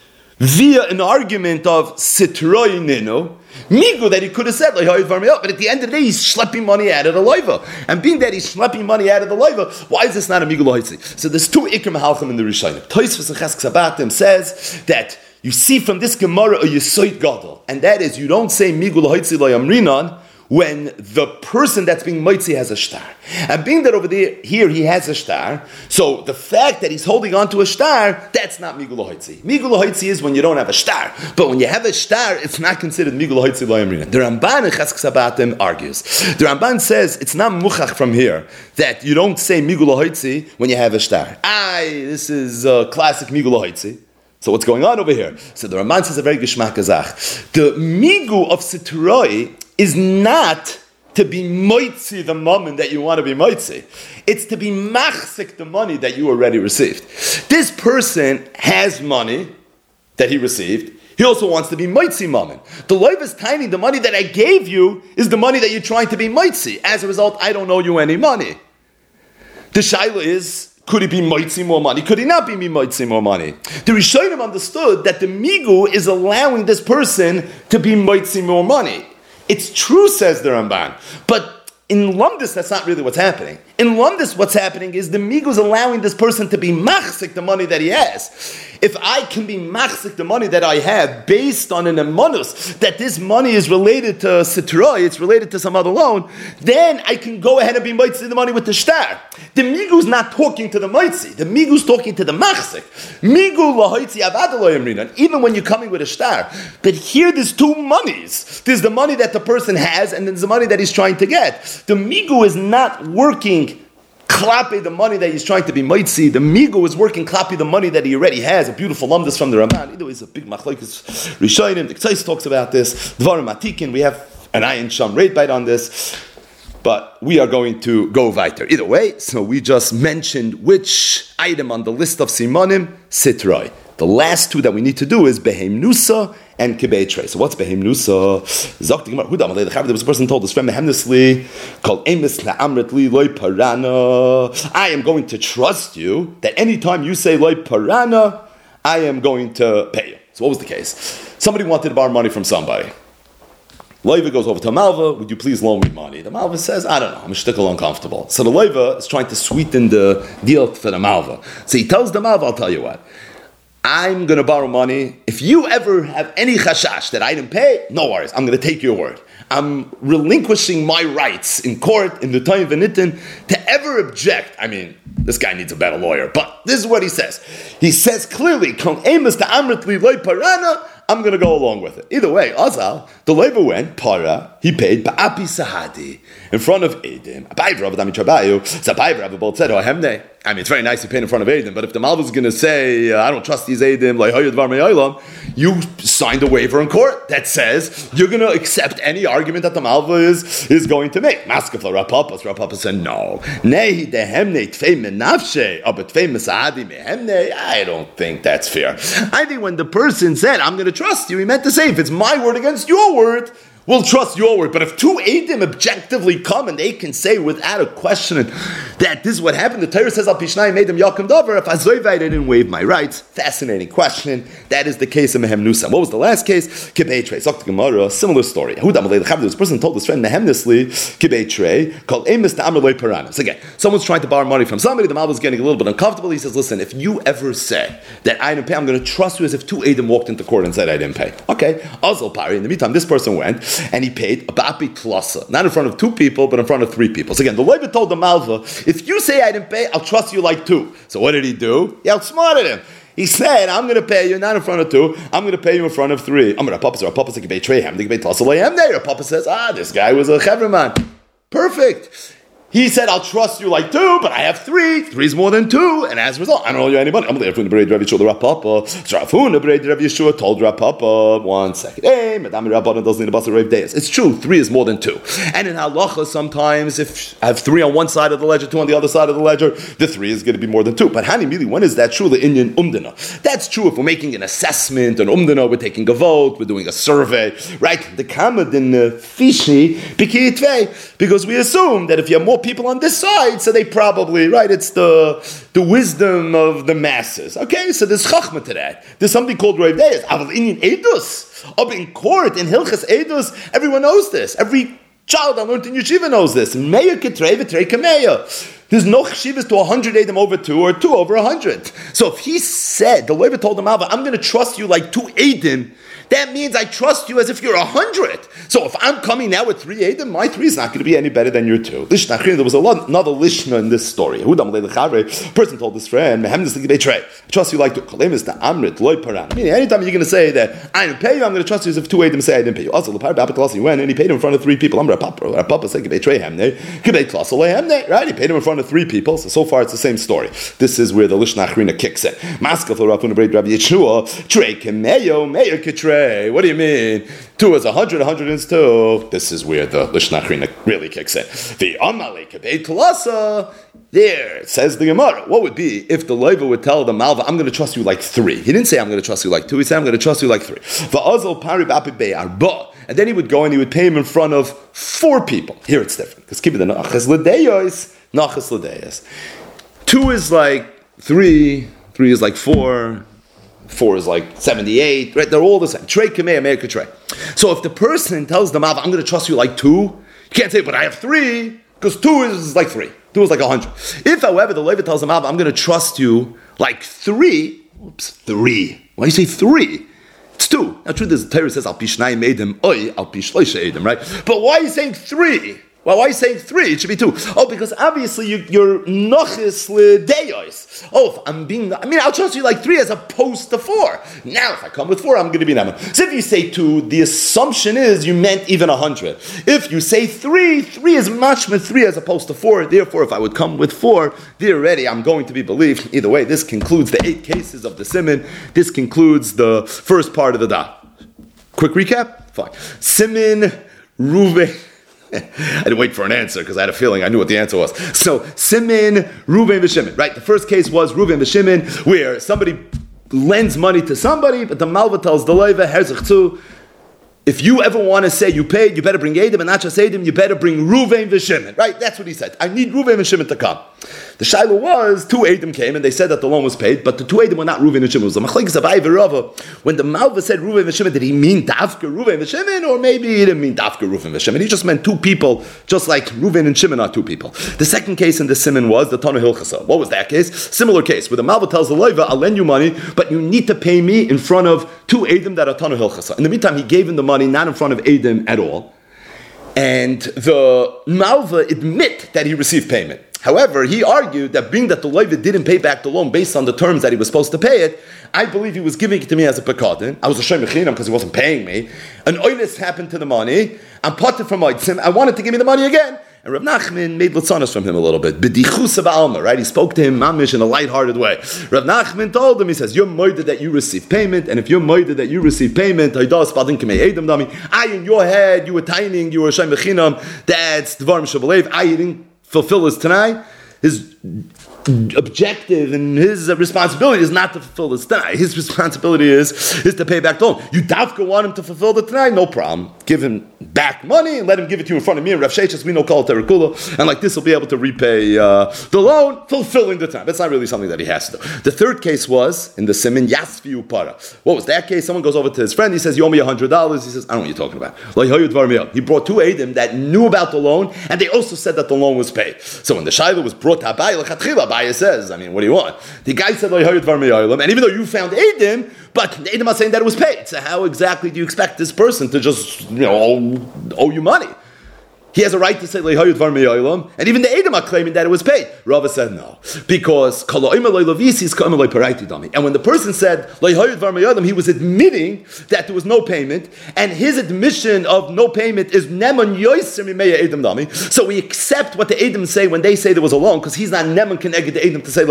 via an argument of Sitroi Ninu, Migu that he could have said, but at the end of the day, he's schlepping money out of the Loiva. And being that he's schlepping money out of the Loiva, why is this not a Migu Lahaitzi? So there's two Ikrim Halchim in the Rishayim. Tosfos in Chesk Sabatim says that you see from this Gemara a Yesoid Gadol, and that is, you don't say Migu Lahaitzi Lo Yamrinan when the person that's being mitzi has a star. And being that over there, here he has a star, so the fact that he's holding on to a star, that's not migu lahaitzi. Migu lahaitzi is when you don't have a star. But when you have a star, it's not considered migu lahaitzi lo yamrina. The Ramban in Chesk Sabatim argues. The Ramban says it's not muchach from here that you don't say migu lahaitzi when you have a star. Aye, this is a classic migu lahaitzi. So what's going on over here? So the Ramban says a very geshmak azach. The migu of Sitroi is not to be moitzi the moment that you want to be moitzi. It's to be machzik the money that you already received. This person has money that he received. He also wants to be moitzi moment. The loiv is tiny. The money that I gave you is the money that you're trying to be moitzi. As a result, I don't owe you any money. The shaila is, could he be moitzi more money? Could he not be moitzi more money? The Rishonim understood that the migu is allowing this person to be moitzi more money. It's true, says the Ramban, but in Lumdis, that's not really what's happening. In Lumdis, what's happening is the migu is allowing this person to be machzik the money that he has. If I can be machzik the money that I have based on an emunus that this money is related to Sitroi, it's related to some other loan, then I can go ahead and be mitzi the money with the shtar. The migu is not talking to the mitzi. The migu is talking to the machzik. Migu lahoitzi avadalo yamrinan. Even when you're coming with a shtar, but here there's two monies. There's the money that the person has, and there's the money that he's trying to get. The migu is not working klapi the money that he's trying to be mitzi. The migu is working klapi the money that he already has. A beautiful lumdus from the Ramban. Either way, it's a big machlokes Rishonim. The Ktsos talks about this. Dvarim Atikin. We have an Ayin Sham rate bite on this. But we are going to go weiter. Either way, so we just mentioned which item on the list of Simonim, Sitroi. The last two that we need to do is Behem Nusa and Kibei Trey. So what's Behem Nusa? There was a person told his friend Behemnusli called Emes Na'amret Li Loi Parana. I am going to trust you that anytime you say Loi Parana, I am going to pay you. So what was the case? Somebody wanted to borrow money from somebody. Loiva goes over to Malva, would you please loan me money? The Malva says, I don't know, I'm a shtickle uncomfortable. So the Loiva is trying to sweeten the deal for the Malva. So he tells the Malva, I'll tell you what, I'm going to borrow money. If you ever have any chashash that I didn't pay, no worries, I'm going to take your word. I'm relinquishing my rights in court, in the time of Venitin, to ever object. I mean, this guy needs a better lawyer, but this is what he says. He says clearly, I'm going to go along with it. Either way, Azal, the Leva went, para, he paid, ba'api sahadi, in front of Eidim. I mean, it's very nice to pay in front of Eidim, but if the Malva is going to say, uh, I don't trust these Eidim, like, you signed a waiver in court that says you're going to accept any argument that the Malva is, is going to make. Maskefla Rapapas, Rapapas said, no. I don't think that's fair. I think when the person said, I'm going to trust you, he meant to say, if it's my word against your word, we'll trust your word. But if two Eidim objectively come and they can say without a question that this is what happened, the Torah says, Al Pishnai made them Yakum Dover, if Azoivai I didn't waive my rights. Fascinating question. That is the case of Mehem Nusam. What was the last case? Kibei Trey. Zok Gemara, similar story. This person told his friend Mehem Nisli, Kibei Trey, called Amos to Amr Loi Paranas. Again, someone's trying to borrow money from somebody, the Malva's getting a little bit uncomfortable. He says, listen, if you ever say that I didn't pay, I'm going to trust you as if two Eidim walked into court and said I didn't pay. Okay. Azal Pari. In the meantime, this person went and he paid a bapi tlasa, not in front of two people, but in front of three people. So again, the Levit told the Malva, if you say I didn't pay, I'll trust you like two. So what did he do? He outsmarted him. He said, I'm going to pay you not in front of two, I'm going to pay you in front of three. I'm going to Papa says, Papa says, Papa says, ah, this guy was a chevreman. Perfect. He said, I'll trust you like two, but I have three. Three is more than two. And as a result, I don't owe you any money. I'm there from the Brei Rav Yeshua, the Rav Papa. So Rav Huna, the Brei Rav Yeshua, told Rav Papa, one second. Hey, Madame Rav Papa doesn't need a bus of Rav Deis. It's true, three is more than two. And in halacha, sometimes, if I have three on one side of the ledger, two on the other side of the ledger, the three is going to be more than two. But Hani Mili, when is that true? The Indian umdana. That's true if we're making an assessment, an umdana, we're taking a vote, we're doing a survey, right? The kamad in the fishi, because we assume that if you have more people on this side, so they probably, right, it's the the wisdom of the masses. Okay, so there's chachma to that. There's something called Rav Deis. Aval Inyan Edus. Up in court, in Hilchas Edus, everyone knows this. Every child that learned in yeshiva knows this. Meya ketrei v'trei kameya. There's no chshivas to one hundred Eidim over two or two over one hundred. So if he said, the Levit told him, Alva, I'm going to trust you like two Eidim, that means I trust you as if you're a hundred. So if I'm coming now with three Eidim, my three is not going to be any better than your two. There was a lot, another lishna in this story. A person told his friend, I trust you like two. Meaning, anytime you're going to say that I didn't pay you, I'm going to trust you as if two Eidim say I didn't pay you. Also, he went and he paid him in front of three people. I'm Papa. Papa said, right? He paid him in front of three people. So, so far, it's the same story. This is where the lishna achrina kicks in. Maskal for Rav Yeshua, Trey Kemeyo, Meir Ketrei. What do you mean? Two is a hundred, a hundred is two. This is where the Lishna Achrina really kicks in. The Amalek Kabei Klasa. There, it says the Gemara. What would be if the Leva would tell the Malva, I'm going to trust you like three? He didn't say, I'm going to trust you like two. He said, I'm going to trust you like three. Va'azal Pari Bapi Be'arba. And then he would go and he would pay him in front of four people. Here it's different. Because keep it the Nachas L'Deyos, Nachas L'Deyos. Two is like three. Three is like four. Four is like seventy-eight, right? They're all the same. Trey Kamei, America Trey. So if the person tells the Malva, I'm going to trust you like two, you can't say, but I have three, because two is like three. Two is like a hundred. If, however, the Levit tells the Malva, I'm going to trust you like three, oops, three. Why do you say three? It's two. Now, true, the Torah says, Al Pishnai made them, oi, Al Pishloisha made them, right? But why are you saying three? Well, why are you saying three? It should be two. Oh, because obviously you, you're nochis l'deyos. Oh, if I'm being, I mean, I'll trust you like three as opposed to four. Now, if I come with four, I'm going to be naman. So if you say two, the assumption is you meant even a hundred. If you say three, three is much with three as opposed to four. Therefore, if I would come with four, there already I'm going to be believed. Either way, this concludes the eight cases of the Siman. This concludes the first part of the da. Quick recap? Fine. Siman, Reuven. I didn't wait for an answer because I had a feeling I knew what the answer was. So, Siman, Reuven, V'Shimon. Right, the first case was Reuven, V'Shimon, where somebody lends money to somebody, but the Malva tells the Leva, Herzach zu, if you ever want to say you paid, you better bring Eidim, and not just Eidim, you better bring Reuven V'Shimon. Right, that's what he said. I need Reuven V'Shimon to come. The Shiloh was, two Eidim came, and they said that the loan was paid, but the two Eidim were not Reuven and Shimon. It was the Machlekes of Aviv. When the Malva said Reuven and Shimon, did he mean Dafka Reuven and Shimon, or maybe he didn't mean Dafka Reuven and Shimon? He just meant two people, just like Reuven and Shimon are two people. The second case in the Siman was the Tana Hilchasa. What was that case? Similar case, where the Malva tells the Leva, I'll lend you money, but you need to pay me in front of two Eidim that are Tana Hilchasa. In the meantime, he gave him the money, not in front of Eidim at all. And the Malva admit that he received payment. However, he argued that being that the Loiva didn't pay back the loan based on the terms that he was supposed to pay it, I believe he was giving it to me as a pekadin. I was a shem mechinam because he wasn't paying me. An oilis happened to the money. I'm parted from oitzim. I wanted to give me the money again. And Rav Nachman made litzanos from him a little bit. B'dichus of alma, right? He spoke to him mamish in a lighthearted way. Rav Nachman told him, he says, you're moided that you receive payment, and if you're moided that you receive payment, I in your head, you were tining, you were shem mechinam, that's dvarim shabalev, I didn't fulfill his tanai. His objective and his responsibility is not to fulfill the tanai. His responsibility is, is to pay back the loan. You dafka want him to fulfill the tanai? No problem. Give him back money and let him give it to you in front of me and Rav Sheiches, we know call it terakula, and like this he'll be able to repay uh, the loan, fulfilling the tanai. That's not really something that he has to do. The third case was in the Simin Yasfi Upara. What was that case? Someone goes over to his friend, he says, you owe me one hundred dollars. He says, I don't know what you're talking about. He brought two Eidim that knew about the loan, and they also said that the loan was paid. So when the Shaila was brought to Abai, Abaye says, I mean, what do you want? The guy said, and even though you found Eidim, but the Eidim are saying that it was paid. So how exactly do you expect this person to just, you know, owe, owe you money? He has a right to say, and even the Eidim are claiming that it was paid. Rava said no. Because, and when the person said, he was admitting that there was no payment, and his admission of no payment is Neman Yoiser Mimeya Eidim Dami. So we accept what the Eidim say when they say there was a loan, because he's not Neman Keneged the Eidim to say,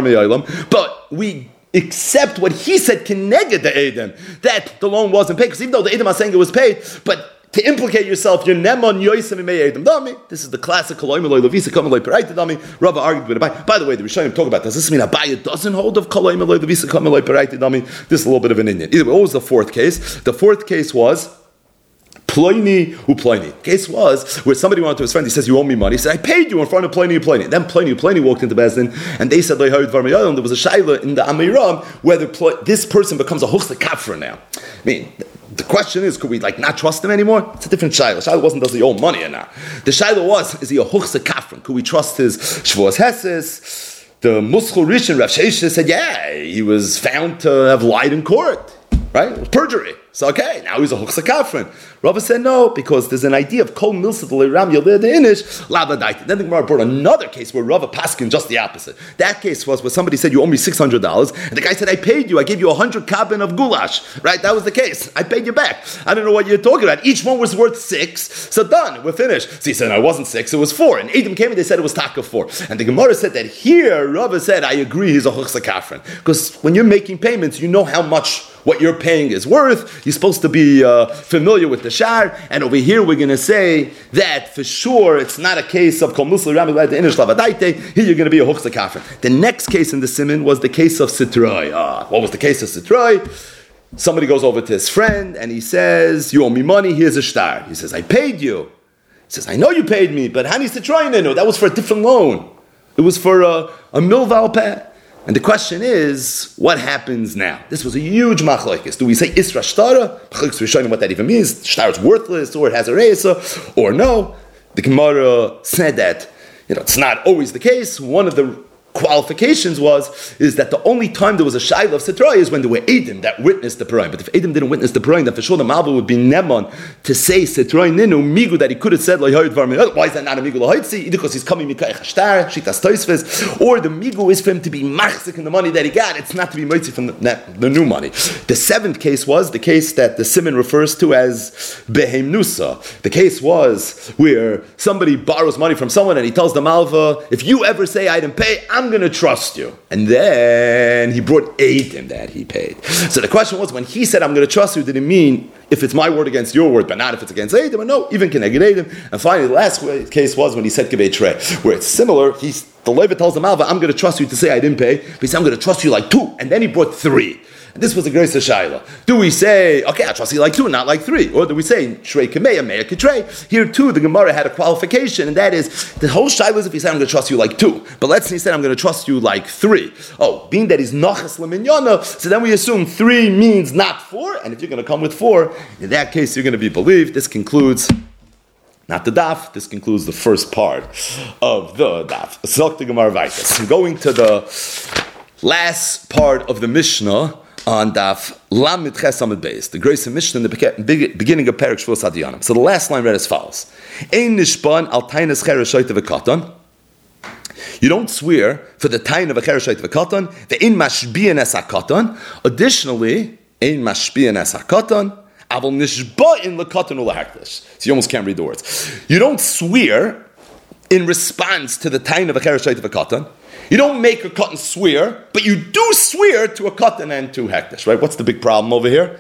but we accept what he said Keneged the Eidim, that the loan wasn't paid, because even though the Eidim are saying it was paid, but to implicate yourself, you're Neman Yoisem Imei Eidim Dami. This is the classic Koloim Eloi Levisa Kamaloi Peraita Dami. Rava argued with Abai. By the way, the Rishonim talk about, does this mean Abai doesn't hold of Koloim Eloi Levisa Kamaloi Peraita Dami? This is a little bit of an Indian. Either way, what was the fourth case? The fourth case was Ploini who Ploini. Case was where somebody went to his friend, he says, you owe me money. He said, I paid you in front of Ploini who Ploini. Then Ploini who Ploini walked into Bezdin, and they said, there was a Shaila in the Amiram whether this person becomes a Huchsa Kafra now. I mean, the question is, could we like not trust him anymore? It's a different Shaila. Shaila wasn't, does he owe money or not? The Shaila was, is he a Huchsa Kafra? Could we trust his Shvuas Heses? The Muschel Rishon, Rav Sheiches said, yeah, he was found to have lied in court. Right? It was perjury. So okay, now he's a Huchsa Kafran. Rava said no, because there's an idea of Kol Milsa Ram Yaleh the Inish, Labadaita. Then the Gemara brought another case where Rava Paskin just the opposite. That case was where somebody said, you owe me six hundred dollars, and the guy said, I paid you, I gave you one hundred kabin of goulash. Right? That was the case. I paid you back. I don't know what you're talking about. Each one was worth six, so done, we're finished. So he said, no, it wasn't six, it was four. And Edom came and they said it was taka four. And the Gemara said that here, Rava said, I agree, he's a Huchsa Kafran. Because when you're making payments, you know how much what you're paying is worth. You're supposed to be uh, familiar with the shar, and over here we're going to say that for sure it's not a case of Kol Musli Rami Lad Inish Lavadaite. Here you're going to be a Huchsa Kafran. The next case in the Siman was the case of Sitroi. Ah, what was the case of Sitroi? Somebody goes over to his friend and he says, you owe me money, here's a shtar. He says, I paid you. He says, I know you paid me, but Hani Sitroi Nenu, that was for a different loan. It was for a, a Milval pad. And the question is, what happens now? This was a huge machlokes. Do we say Isra Shtara? Machlokes we're showing what that even means. Shtar is worthless, or it has a reisa, or no. The Gemara said that, you know, it's not always the case. One of the qualifications was is that the only time there was a shayla of Sitroi is when there were Eidim that witnessed the Perayim. But if Eidim didn't witness the Perayim, then for sure the Malva would be Neman to say Sitroi Ninu Migu that he could have said why is that not a Migu Lahoitzi? Either because he's coming Mikaich Hashtar, Shitas Toisves, or the Migu is for him to be machzik in the money that he got. It's not to be mitzi from the, the new money. The seventh case was the case that the Siman refers to as Behem Nusa. The case was where somebody borrows money from someone and he tells the Malva, if you ever say I didn't pay, I'm going to trust you. And then he brought Eidim that he paid. So the question was, when he said, I'm going to trust you, did it mean if it's my word against your word, but not if it's against Eidim? Or no, even Keneged Eidim. And finally, the last case was when he said Kibei Trey, where it's similar. He's, the Levit tells the Malva, I'm going to trust you to say I didn't pay. But he said, I'm going to trust you like two. And then he brought three. And this was the grace of Shaila. Do we say, okay, I trust you like two, not like three? Or do we say, Shrei Kameya, Meya Kitrei? Here too, the Gemara had a qualification, and that is, the whole Shaila is if he said, I'm going to trust you like two. But let's say he said, I'm going to trust you like three. Oh, being that he's Nachas Leminyana, so then we assume three means not four, and if you're going to come with four, in that case, you're going to be believed. This concludes not the daf, this concludes the first part of the daf. Zok the Gemara Vaitas. I'm going to the last part of the Mishnah on Daf Lamed Ches Amud Beis, the Grace of Mishnah in the beginning of Perek Shvuas Hadiyanim. So the last line read as follows: Ein nishban al tainas cheres shoyte v'katan. You don't swear for the taina of a cheres shoyte v'katan. The ein mashbiyan es hakatan. Additionally, ein mashbiyan es hakatan. Avol nishba in lekatan ulahakdish. So you almost can't read the words. You don't swear in response to the taina of a cheres shoyte v'katan. You don't make a katan swear, but you do swear to a katan and to hekdesh, right? What's the big problem over here?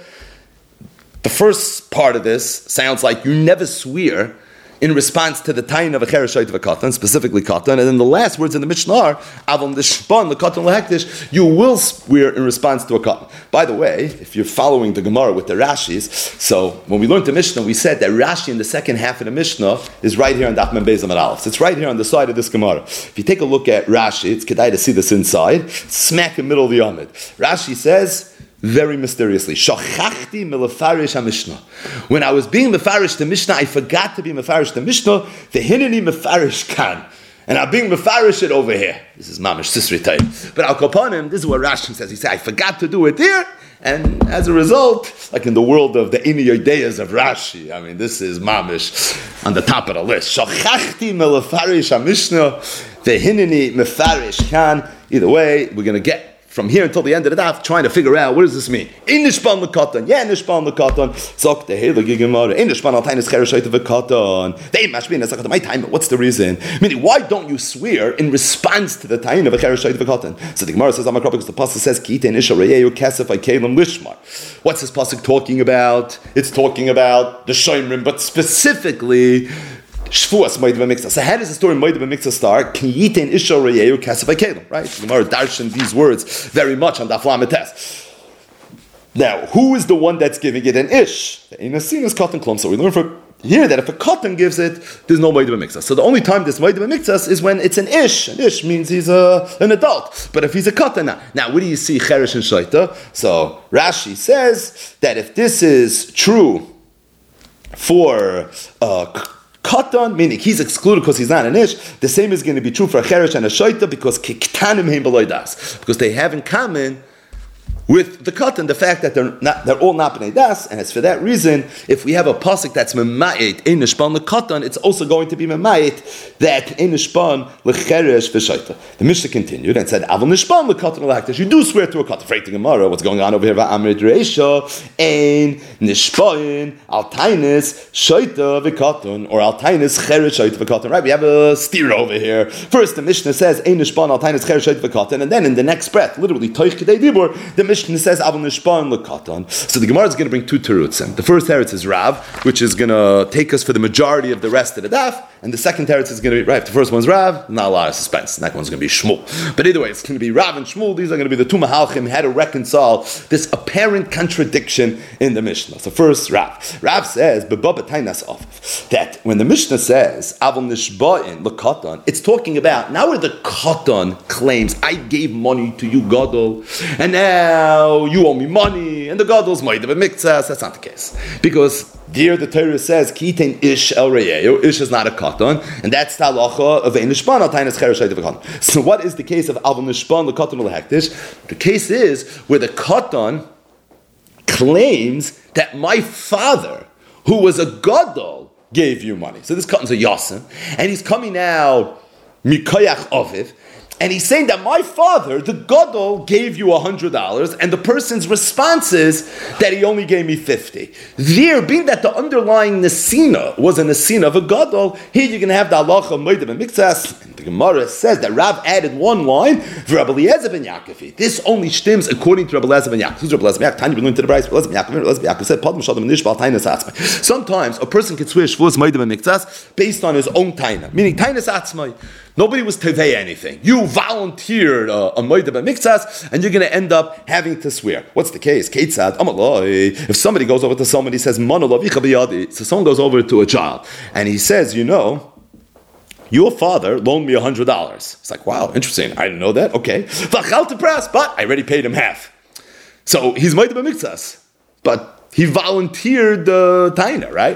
The first part of this sounds like you never swear in response to the taina of a cheres shoyte v'katan, specifically katan, and then the last words in the Mishnah are avon l'shban l'katan l'hekdesh. You will swear in response to a katan. By the way, if you're following the Gemara with the Rashis, so when we learned the Mishnah, we said that Rashi in the second half of the Mishnah is right here on Daf Mem Beis Amud Aleph. It's right here on the side of this Gemara. If you take a look at Rashi, it's kedai to see this inside, smack in the middle of the Amud. Rashi says, very mysteriously, Shachachti milafarish HaMishnah. When I was being mefarish the Mishnah, I forgot to be mefarish the Mishnah. The hineni mefarish kan. And I'm being mefarish it over here. This is mamish sisri type. But al kopanim, this is what Rashi says. He said, I forgot to do it here. And as a result, like in the world of the Ini Yodeyas of Rashi, I mean, this is mamish on the top of the list. Shachachti milafarish HaMishnah. The hineni mefarish kan. Either way, we're going to get from here until the end of the daf, trying to figure out what does this mean. In nishban l'katan, yeah, nishban l'katan. Zok the heilige Gemara. In nishban al tainis cheres shoyte v'katan. They mashbin as my time. What's the reason? Meaning, why don't you swear in response to the tain of a cheres shoyte v'katan? So the Gemara says, "Amakra," because the pasuk says, "Kitein isha reyeyu kesef aykelim lishmar." What's this pasuk talking about? It's talking about the shoymrim, but specifically Shvuas Moed B'Miktzah. So how does the story Moed B'Miktzah start? Ki yitin isha reyeyu kasef haykelim. Right? The Gemara darshan these words very much on Daf Lamed Tes. Now, who is the one that's giving it an ish? The Einasin is katan klum. So we learn from here that if a katan gives it, there's no Moed B'Miktzah. So the only time this Moed B'Miktzah is when it's an ish. An ish means he's a, an adult. But if he's a katan now, now where do you see cheresh and shaita? So Rashi says that if this is true for uh, Katan, meaning he's excluded because he's not an ish, the same is going to be true for a cheresh and a shaita because kiktanim heim b'loy das, because they have in common with the katan the fact that they're not, they're all not b'nei das, and it's for that reason if we have a pasuk that's memayit ein nishban lekatan, it's also going to be memayit that ein nishban lecheresh v'shaita. The Mishnah continued and said avol nishban lekatan l'hakdash. You do swear to a katan. Afraid to Gemara, what's going on over here? Va'amrid reisha ein nishban al tainis shaita v'katan or al tainis cheresh shaita v'katan. Right? We have a steer over here. First, the Mishnah says ein nishban al tainis cheresh shaita v'katan, and then in the next breath, literally toich kedei dibur, the Mishnah and it says avon nishban lekatan. So the Gemara is going to bring two terutzim. The first teretz is Rav, which is going to take us for the majority of the rest of the daf, and the second teretz is going to be right. The first one's Rav, not a lot of suspense. The next one's going to be Shmuel. But either way, it's going to be Rav and Shmuel. These are going to be the two mahalchim how to reconcile this apparent contradiction in the Mishnah. So first, Rav. Rav says bebaba tainas of that when the Mishnah says avon nishban lekatan, it's talking about now where the katan claims I gave money to you gadol, and now you owe me money, and the gadol's Moed B'Miktzah. That's not the case. Because here the Torah says, Kitein ish el reyeyu, ish is not a katan, and that's the halacha of ein nishban al tainis cheresh shaita v'katan. So what is the case of avon nishban l'katan l'hektish? The case is where the katan claims that my father, who was a gadol, gave you money. So this katan's a yasin, and he's coming now mikoyach aviv, and he's saying that my father, the gadol, gave you one hundred dollars, and the person's response is that he only gave me fifty. There, being that the underlying nesina was a nesina of a gadol, here you're going to have the halacha Moed B'Miktzah. And the Gemara says that Rav added one line for Rabbi Eliezer ben Yaakov. This only stems according to Rabbi Eliezer ben Yaakov. Who's Rabbi Eliezer ben Yaakov? Tanya been to the Bryce. Rabbi Eliezer ben Yaakov. Rabbi Eliezer ben Yaakov said, "Padma shadam nishbal tainas atzmai." Sometimes a person can swear shvuas Moed B'Miktzah based on his own taina, meaning tainas atzmai. Nobody was tevei anything. You volunteered uh, a Moed B'Miktzah, and you're going to end up having to swear. What's the case? Keitzad amaloi. If somebody goes over to somebody, says Mano lavicha biyadi. So someone goes over to a child, and he says, you know, your father loaned me a hundred dollars. It's like, wow, interesting. I didn't know that. Okay, v'achal to press, but I already paid him half. So he's Moed B'Miktzah, but he volunteered the uh, taina, right?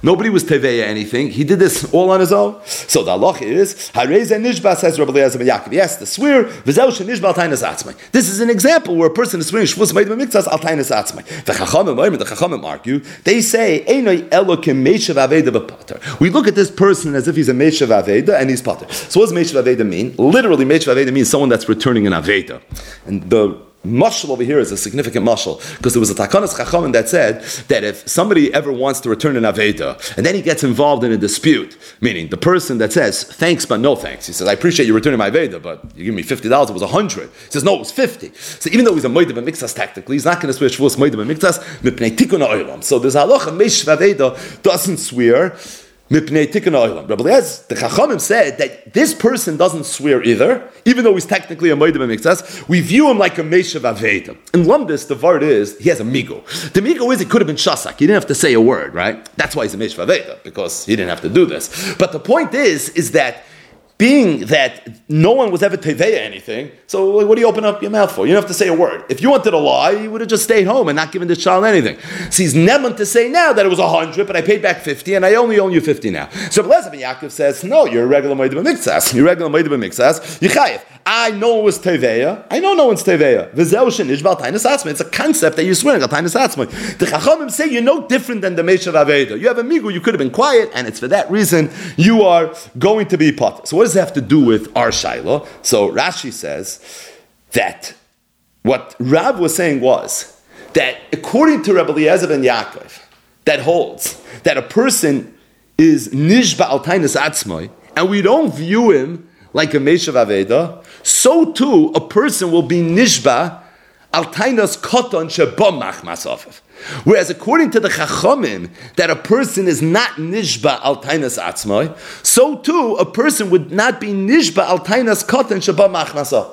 Nobody was teveya anything. He did this all on his own. So the halacha is, Hareza Nishba, says Rabbi Eliezer ben Yaakov. Yes, the swear, V'zeu she'nishba al tainas atzmai. This is an example where a person is swearing Shvus Meidim Mikzas al tainas atzmai. The Chachamim, the Chachamim argue, they say, Einoi Elokim Meishav Aveda b'pater. We look at this person as if he's a Meishav Aveda and he's pater. So what does Meishav Aveda mean? Literally, Meishav Aveda means someone that's returning an Aveda. And the mashal over here is a significant mashal, because there was a Takanas Chachamim that said that if somebody ever wants to return an Aveda, and then he gets involved in a dispute, meaning the person that says, thanks but no thanks, he says, I appreciate you returning my Aveda, but you give me fifty dollars, it was one hundred. He says, no, it was fifty. So even though he's a Moedim and Mixas technically, he's not going to swear Shvus Moedim and Mixas, Mipnei Tikkun Ha'olam. So there's halacha, Meishav Aveda doesn't swear, Mipnei Tikkun Ha'olam. Rabbi Eliezer, the Chachamim said that this person doesn't swear either, even though he's technically a Moedim HaMikzas. We view him like a Meishav Aveda. In Lumbus, the word is, he has a migo. The migo is, he could have been shasak. He didn't have to say a word, right? That's why he's a Meishav Aveda, because he didn't have to do this. But the point is, is that being that no one was ever teveya anything, so what do you open up your mouth for? You don't have to say a word. If you wanted to lie, you would have just stayed home and not given this child anything. So he's neman to say now that it was a hundred, but I paid back fifty, and I only owe you fifty now. So Rabbi Eliezer ben Yaakov says, no, you're a regular Moedim HaMikzas. You're a regular Moedim HaMikzas. You chayev. I know it was teveya. I know no one's teveya. V'zeu she'nishba al tainas atzmai. It's a concept that you're swearing al tainas atzmai. The Chachamim say you're no different than the Meishav Aveda. You have a migu. You could have been quiet, and it's for that reason you are going to be pot. So what does it have to do with our Shiloh? So Rashi says that what Rav was saying was that according to Rabbi Eliezer ben Yaakov, that holds that a person is nishba al tainas atzmai, and we don't view him like a Meishav Aveda, so too a person will be nishba al tainas koton sheba machmas ofef. Whereas according to the Chachamim, that a person is not nishba al tainas atzmai, so too a person would not be nishba al tainas koton sheba machmas ofef.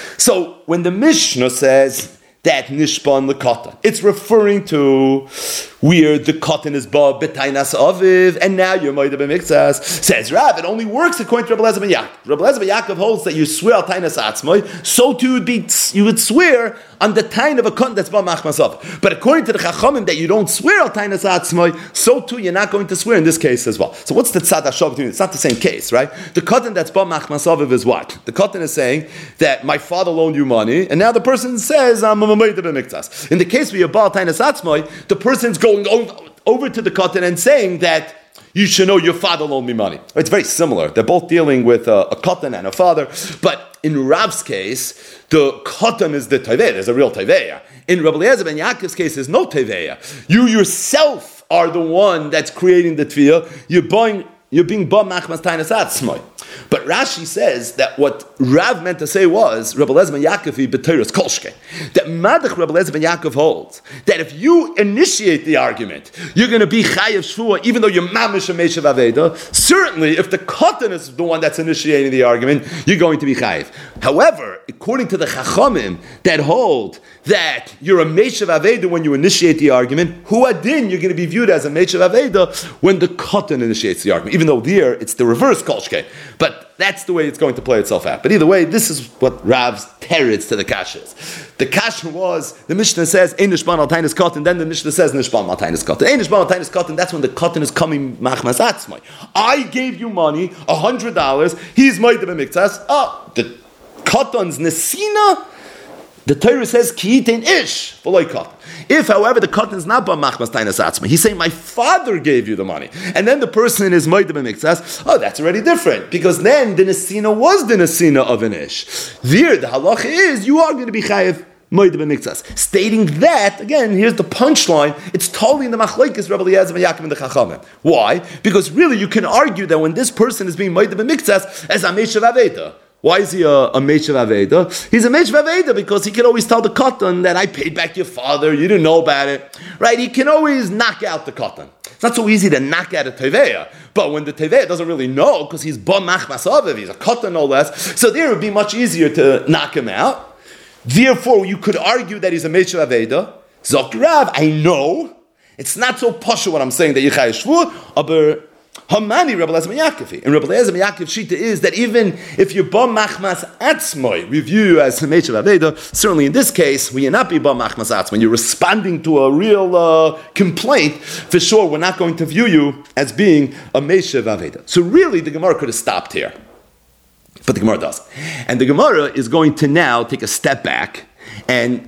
So when the Mishnah says that nishba on the koton, it's referring to where the cotton is ba betainas aviv, and now you're Moedim HaMikzas. Says Rav, it only works according to Rabbi Eliezer ben Yaakov. Rabbi Eliezer ben Yaakov holds that you swear al tainas atzmai, so too would be you would swear on the tain of a cotton that's ba machmas aviv. But according to the Chachamim, that you don't swear al tainas atzmai, so too you're not going to swear in this case as well. So what's the tzad hashav between? It's not the same case, right? The cotton that's ba machmas aviv is what? The cotton is saying that my father loaned you money, and now the person says I'm a Moedim HaMikzas. In the case where you're ba al tainas atzmai, the person's going over to the cotton and saying that you should know your father loaned me money. It's very similar. They're both dealing with a, a cotton and a father. But in Rav's case, the cotton is the teveya. There's a real teveya. In Rabbi Eliezer ben Yaakov's case, there's no teveya. You yourself are the one that's creating the tviyah. You're buying, you're being ba machmas tainas atzmai. But Rashi says that what Rav meant to say was Rabbi Eliezer ben Yaakov b'teiros kolshke. That Madach Rabbi Eliezer ben Yaakov holds that if you initiate the argument, you're going to be chayav shvua, even though you're mamish a Meishav Aveda. Certainly, if the cotton is the one that's initiating the argument, you're going to be chayav. However, according to the Chachamim that hold that you're a Meishav Aveda when you initiate the argument, hu adin, you're going to be viewed as a Meishav Aveda when the cotton initiates the argument. Even though there it's the reverse kolshke. But that's the way it's going to play itself out. But either way, this is what Rav's teretz to the kasha is. The kasha was, the Mishnah says, Ein nishban al tainas cotton, then the Mishnah says, nishban al tainas cotton. Ein nishban al tainas cotton, that's when the cotton is coming machmas atzmai. I gave you money, a hundred dollars, he's Moedim HaMikzas. Oh, the cotton's nesina. The Torah says, ki yitin ish, v'loi cotton. If, however, the cotton is not ba machmas tainas atzmai, he's saying, my father gave you the money. And then the person is Moedim HaMikzas, oh, that's already different. Because then the nesina was the nesina of an ish. There, the halacha is, you are going to be chayev Moedim HaMikzas. Stating that, again, here's the punchline, it's totally in the machlokes Rabbi Eliezer ben Yaakov and the Chachamim. Why? Because really, you can argue that when this person is being Moedim HaMikzas as a Meishav Aveda. Why is he a, a Meishav Aveda? He's a Meishav Aveda because he can always tell the cotton that I paid back your father, you didn't know about it. Right? He can always knock out the cotton. It's not so easy to knock out a teveya. But when the teveya doesn't really know, because he's ba machmas aviv, he's a cotton no less, so there it would be much easier to knock him out. Therefore, you could argue that he's a Meishav Aveda. Zok Rav, I know. It's not so posh what I'm saying that Yichai Shvu, aber Hamani Rabbi Eliezer ben Yaakov. And Rabbi Eliezer ben Yaakov shita is that even if you're ba machmas atzmoi, we view you as Meishav Aveda. Certainly in this case, we are not be ba machmas atzmoi. You're responding to a real uh, complaint. For sure, we're not going to view you as being a Meishav Aveda. So really, the Gemara could have stopped here, but the Gemara doesn't. And the Gemara is going to now take a step back and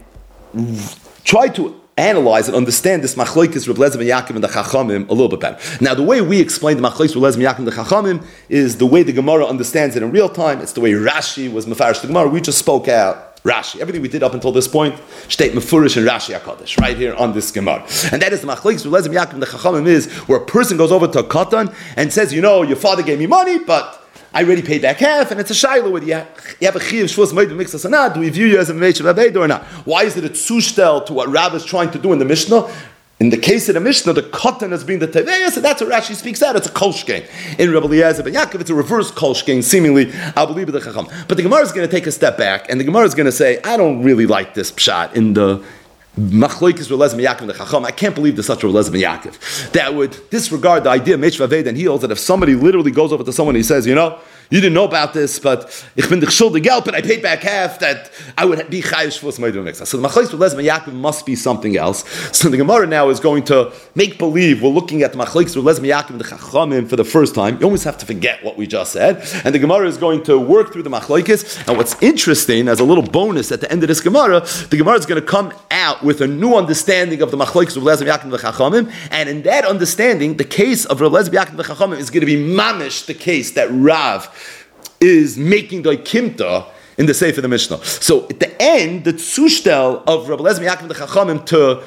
try to analyze and understand this machlokes Reb Eliezer ben Yaakov and the Chachamim a little bit better. Now, the way we explain the machlokes Reb Eliezer ben Yaakov and the Chachamim is the way the Gemara understands it in real time. It's the way Rashi was mefarish the Gemara. We just spoke out Rashi. Everything we did up until this point, state mefurish and Rashi HaKadosh, right here on this Gemara. And that is the machlokes Reb Eliezer ben Yaakov and the Chachamim is where a person goes over to a katan and says, you know, your father gave me money, but I already paid back half, and it's a shayla whether you have a chiyuv shvus moed mixas or not. Do we view you as a meishav aveda or not? Why is it a tzushtel to what Rav is trying to do in the Mishnah? In the case of the Mishnah, the katan has been the teveya, so that's what Rashi speaks out. It's a kolshkein. In Rabbi Eliezer ben Yaakov, it's a reverse kolshkein, seemingly. I believe the chacham. But the Gemara is going to take a step back, and the Gemara is going to say, I don't really like this pshat in the Machlokes Reb Eliezer ben Yaakov and the Chacham. I can't believe there's such a Reb Eliezer ben Yaakov that would disregard the idea of Meishav Aveda, and he holds that if somebody literally goes over to someone and he says, you know, you didn't know about this, but ich bin dich schuldig Geld, but I paid back half, that I would be chayiv shvus moed mixas. So the Machlokes Reb Eliezer ben Yaakov must be something else. So the Gemara now is going to make believe we're looking at the Machlokes Reb Eliezer ben Yaakov and the Chachamim for the first time. You always have to forget what we just said, and the Gemara is going to work through the Machlokes. And what's interesting, as a little bonus at the end of this Gemara, the Gemara is going to come out with a new understanding of the Machlokes Reb Eliezer ben Yaakov and the Chachamim, and in that understanding, the case of Reb Eliezer ben Yaakov and the Chachamim is going to be mamish the case that Rav is making the Kimta in the Sefer of the Mishnah. So at the end, the tzushtel of Reb Eliezer ben Yaakov and the Chachamim to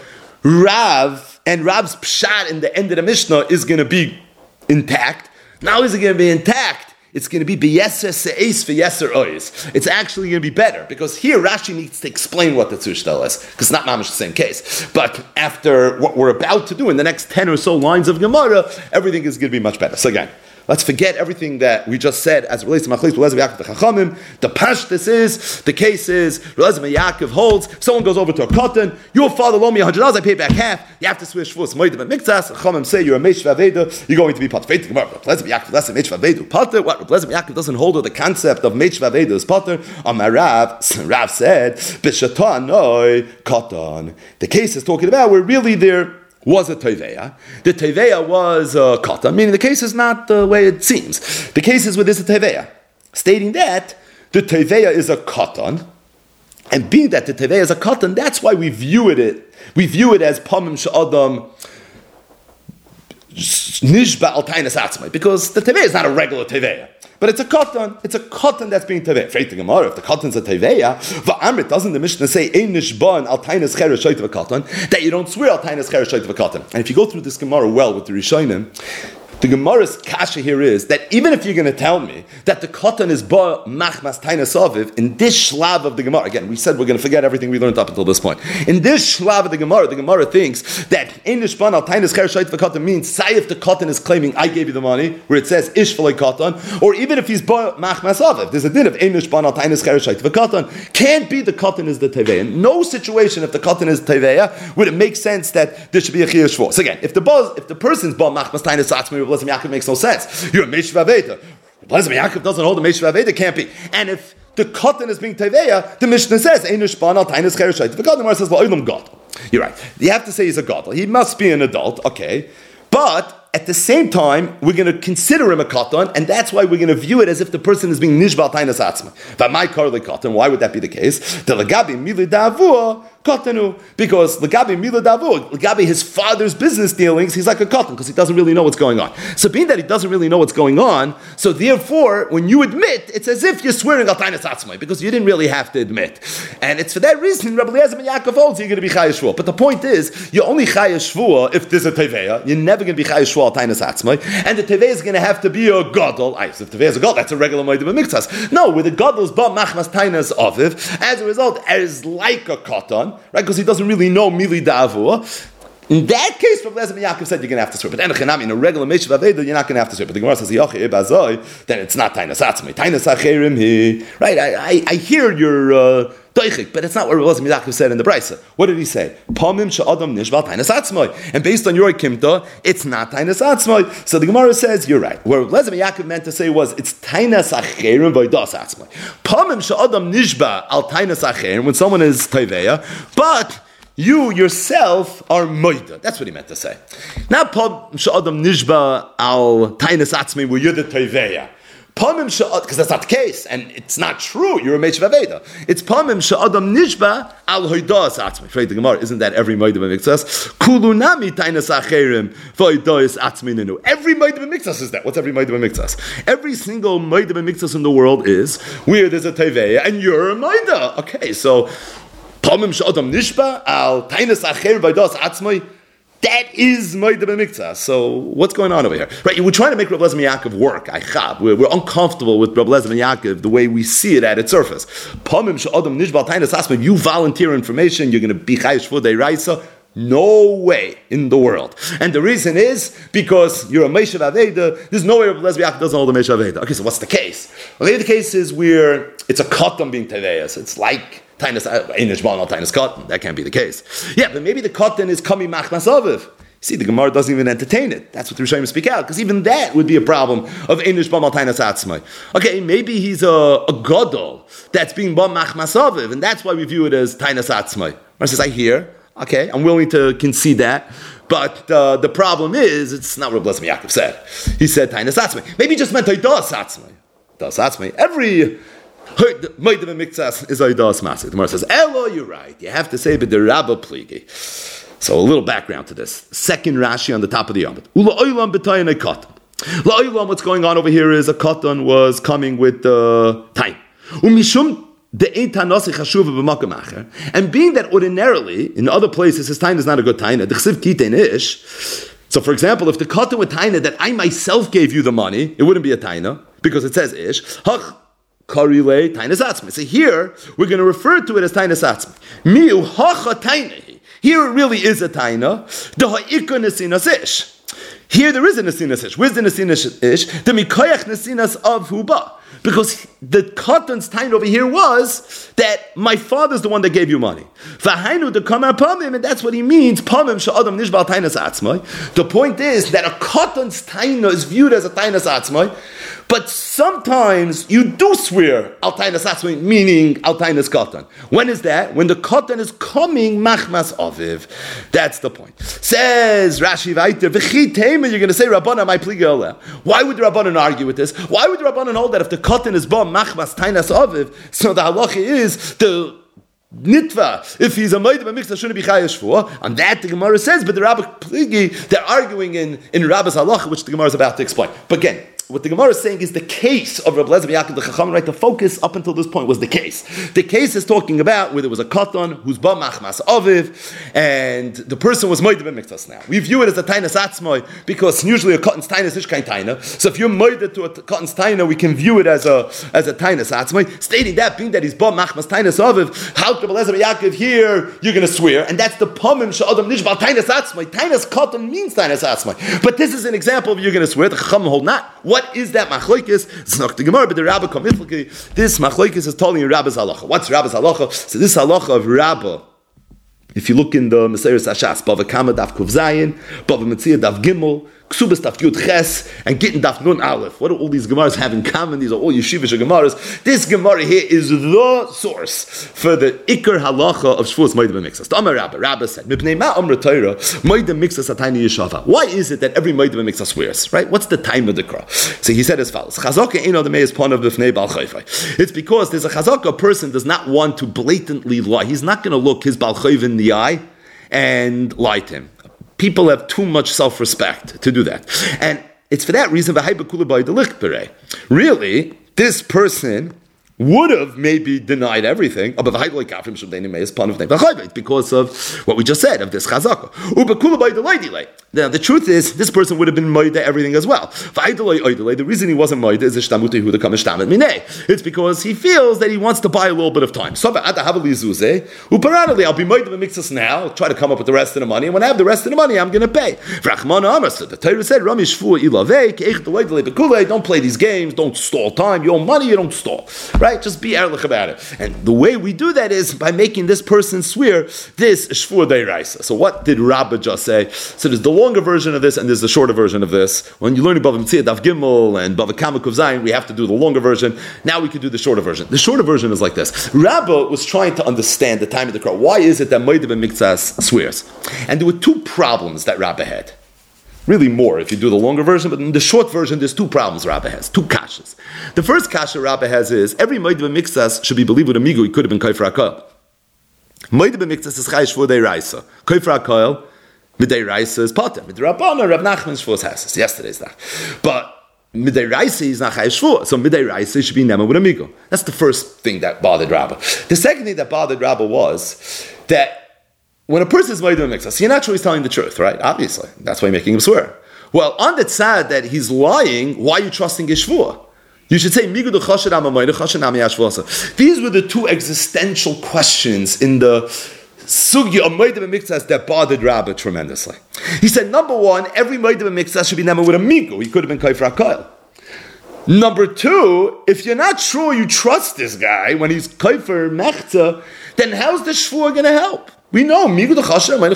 Rav, and Rav's pshat in the end of the Mishnah is going to be intact. Now is it going to be intact? It's going to be beyeser se'es v'yeser ois. It's actually going to be better, because here Rashi needs to explain what the tzushtel is, because it's not mamish the same case. But after what we're about to do in the next ten or so lines of Gemara, everything is going to be much better. So again, let's forget everything that we just said as it relates to Machlokes Reb Eliezer ben Yaakov the Chachamim. The pashtus is, the case is, Reb Eliezer ben Yaakov holds, if someone goes over to a katan, your father loaned me one hundred dollars, I paid back half, you have to switch shvus moed mixas. Chachamim say you're a meishav aveda, you're going to be pater. Reb Eliezer ben Yaakov, that's a meishav aveda pater. What? Reb Eliezer ben Yaakov doesn't hold with the concept of meishav aveda as pater. Amar Rav, Rav said, b'shatan noi katan. The case is talking about where really there was a teveya. The teveya was a katan, meaning the case is not the way it seems. The case is where there's a teveya, stating that the teveya is a katan, and being that the teveya is a katan, that's why we view it. We view it as pamim she'adam nishba al tainas atzmai, because the teveya is not a regular teveya. But it's a katan. It's a katan that's being teveya. Freit the Gemara, if the katan's a teveya, va'amrit, doesn't the Mishnah say ein nishban al tainas cheres shoyt of a katan, that you don't swear al tainas cheres shoyt of a katan? And if you go through this Gemara well with the Rishonim, the Gemara's kasha here is that even if you're going to tell me that the katan is ba machmas tainas aviv, in this shlav of the Gemara, again, we said we're going to forget everything we learned up until this point. In this shlav of the Gemara, the Gemara thinks that ein nishban al tainas cheres shoyt of a katan means, say if the katan is claiming I gave you the money, where it says ish v'lei katan, or even if he's ba machmas aviv, there's a din of ein nishban al tainas cheres shoyt of a katan. Can't be the katan is the teveya. In no situation, if the katan is teveya, would it make sense that there should be a chiyuv shvus? So again, if the buzz, if the person's ba machmas tainas atzmai, Reb Eliezer ben Yaakov makes no sense. You're a meishav aveda. Reb Eliezer ben Yaakov doesn't hold a meishav aveda, can't be. And if the katan is being teveya, the Mishnah says ein nishban al tainas cheres shoyt. The katan says la'olam gadol. You're right. You have to say he's a gadol. He must be an adult, okay, but at the same time, we're going to consider him a katan, and that's why we're going to view it as if the person is being nishbal tainas atzma. But my karli katan, why would that be the case? The lagabi mili davua katanu, because lagabi mila davua, lagabi his father's business dealings, he's like a katan because he doesn't really know what's going on. So being that he doesn't really know what's going on, so therefore, when you admit, it's as if you're swearing al tainas atzma, because you didn't really have to admit. And it's for that reason Rabbi Eliezer ben Yaakov holds you're going to be chayav shvua. But the point is, you're only chayav shvua if there's a teveya. You're never going to be chayav shvua al tainas atzma, and the teveya is going to have to be a gadol. I if the teveya is a gadol, that's a regular moed b'miktzas. No, with the gadol's ba machmas tainas aviv, as a result, as like a katan, right? Because he doesn't really know mili davua. In that case, Rav Eliezer ben Yaakov said you're going to have to swear. But Enochinami, in a regular Meshav Aveda, you're not going to have to swear. But the Gemara says, then it's not Tainas Atzmai. Tainas Acherim he. Right, I, I, I hear your uh, doichik, but it's not what Rav Eliezer ben Yaakov said in the Brisa. What did he say? Pamim she'adam nishbal Tainas Atzmai. And based on your Kimta, it's not Tainas Atzmai. So the Gemara says, you're right. What Rav Eliezer ben Yaakov meant to say was, it's Tainas Acherim v'das Atzmai. Pamim she'adam nishba al Tainas Acherim, when someone is Taiveya, but you yourself are moida. That's what he meant to say. Not pam she'adam nishba al tainas atzmei where you're the toiveya. Pamim she'ad, because that's not the case, and it's not true. You're a meishav aveda. It's pamim she'adam nishba al hoidas atzmei. Afraid the Gemara, isn't that every moida b'miktzas? Kulunami tainas acherim v'hoidas atzmei nenu. Every moida b'miktzas is that. What's every moida b'miktzas? Every single moida b'miktzas in the world is where there's a toiveya and you're a moida. Okay, so Pamim she'adam nishba al tainas acher v'das atzmai. That is Moed b'miktzah. So what's going on over here? Right, we're trying to make Rav Eliezer ben Yaakov work. Chab. We're, we're uncomfortable with Rav Eliezer ben Yaakov the way we see it at its surface. Pamim she'adam nishba al tainas atzmai. You volunteer information. You're going to be chayish for deiraisa. No way in the world. And the reason is because you're a Meishav Aveda. There's no way Rav Eliezer ben Yaakov doesn't hold a Meishav Aveda. Okay, so what's the case? Well, the case is where it's a katan being teveya. So it's like Tainas Einish Baal, not Tainas Cotton. That can't be the case. Yeah, but maybe the cotton is Kami Machmas Aviv. See, the Gemara doesn't even entertain it. That's what the Rishonim speak out, because even that would be a problem of Einish Baal, not Tainas Atzmai. Okay, maybe he's a, a Godol that's being Baal Machmas Aviv, and that's why we view it as Tainas Atzmai. Mar says, I hear. Okay, I'm willing to concede that. But uh, the problem is, it's not what Rav Yaakov said. He said Tainas Atzmai. Maybe he just meant Haidas Atzmai. Das Atzmai. Every Moed b'miktzas is Haidas Masik. The Gemara says, Elo, you're right. You have to say, but the Rabba Pligi. So a little background to this. Second Rashi on the top of the Yomit. Ula oilam b'tayin a katan. La oilam, what's going on over here is a katan was coming with the uh, time. Umishum and being that ordinarily in other places his taina is not a good taina. So for example, if the katan with taina that I myself gave you the money, it wouldn't be a taina because it says ish. So here we're going to refer to it as taina satzmi. Here it really is a taina. Here there is a nesinas ish. Where's the nesinas ish? The mikoyach nesinas of huba. Because the katan's time over here was that my father's the one that gave you money. V'hainu the kamar pamim, and that's what he means. Pamim she'adam nishbal tainas atzmai. The point is that a katan's taina is viewed as a tainas atzmai, but sometimes you do swear al tainas atzmai, meaning al tainas katan. When is that? When the katan is coming machmas aviv. That's the point. Says Rashi Vaiter, v'chi teima, you're going to say Rabbanan my pliga oleh. Why would the Rabbanan argue with this? Why would the Rabbanan hold that if the katan is ba machmas tainas aviv, so the halacha is the nitva, if he's a moed b'miktzah, shouldn't be chayash for. On that the Gemara says, but the Rabbi Pligi, they're arguing in, in Rabbi's halacha, which the Gemara is about to explain. But again, what the Gemara is saying is the case of Rav Eliezer ben Yaakov the Chacham, right? The focus up until this point was the case. The case is talking about where there was a katan who's ba machmas aviv, and the person was moed b'miktzah. Now we view it as a tainas atzmai because usually a katan's tainas is kein taina. So if you're moed to a katan's taina, we can view it as a as a tainas atzmai. Stating that being that he's ba machmas tainas aviv, how Rav Eliezer ben Yaakov here you're going to swear, and that's the pamim she'adam nishbal tainas atzmai. Tainas katan means tainas atzmai, but this is an example of you're going to swear. The Chacham hold not. What What is that machlokes? It's not the Gemara, but the Rabba Kamifliki. This machlokes is telling you Rabba's halacha. What's Rabba's halacha? So this halacha of Rabba, if you look in the Meseres Hashas, Bava Kama Daf Kuf Zayin, Bava Metzia Daf Gimel, Ksubas Daf Yud Ches, and Gittin Daf Nun Aleph. What do all these Gemaras have in common? These are all yeshivish Gemaras. This Gemara here is the source for the Iker halacha of Shvuas Moed b'miktzas. The Amar Rabba, Rabba said, Mipnei Ma Amra Torah, Moed b'miktzas atayni yeshava. Why is it that every Moed b'miktzas swears? Right? What's the time of the Kra? So he said as follows: Chazaka ein odem is pon of b'fnei bal chayvai. It's because there's a chazaka, a person does not want to blatantly lie. He's not going to look his bal chayv in the eye and lie to him. People have too much self-respect to do that. And it's for that reason, really, this person would have maybe denied everything because of what we just said of this chazaka. Now the truth is, this person would have been moide everything as well. The reason he wasn't moide is it's because he feels that he wants to buy a little bit of time. I'll be moide the mixes now, try to come up with the rest of the money, and when I have the rest of the money, I'm going to pay. The Torah said, don't play these games, don't stall time, you owe money, you don't stall. Right? Just be ehrlich about it. And the way we do that is by making this person swear this shvur deiraisa. So what did Rabbah just say? So there's the longer version of this and there's the shorter version of this. When you learn Bava Metzia Daf Gimel and Bava Kama Kuf Zayin, we have to do the longer version. Now we can do the shorter version. The shorter version is like this. Rabbah was trying to understand the time of the crowd. Why is it that Moed ben Miktsas swears? And there were two problems that Rabbah had. Really more if you do the longer version, but in the short version, there's two problems Rabbah has, two kashas. The first kasha Rabbah has is, every Moed ben Miktsas should be believed with a migu, he could have been Kaifer HaKoil. Moed ben Miktsas is Chai Shvur Deiraisa. Kaifer HaKoil, Midei Raisa is Potter. Midei Rabbana, Rav Nachman Shvur's Hasis. Yesterday's that. But Midei Raisa is not Chai Shvur, so Midei Raisa should be Nema with a migu. That's the first thing that bothered Rabbah. The second thing that bothered Rabbah was that when a person is Moed ben Miktsas, you're not sure he's telling the truth, right? Obviously. That's why you're making him swear. Well, on the tzad that he's lying, why are you trusting his shvur? You should say, Migu de chashed amamayne, chashed amiyashvasa. These were the two existential questions in the sugya of Moed ben Miktsas that bothered Rabbah tremendously. He said, number one, every Moed ben Miktsas should be nema with a migu. He could have been kaifer HaKoil. Number two, if you're not sure you trust this guy when he's kaifer mechta, then how's the shvur going to help? We know, that's a rule in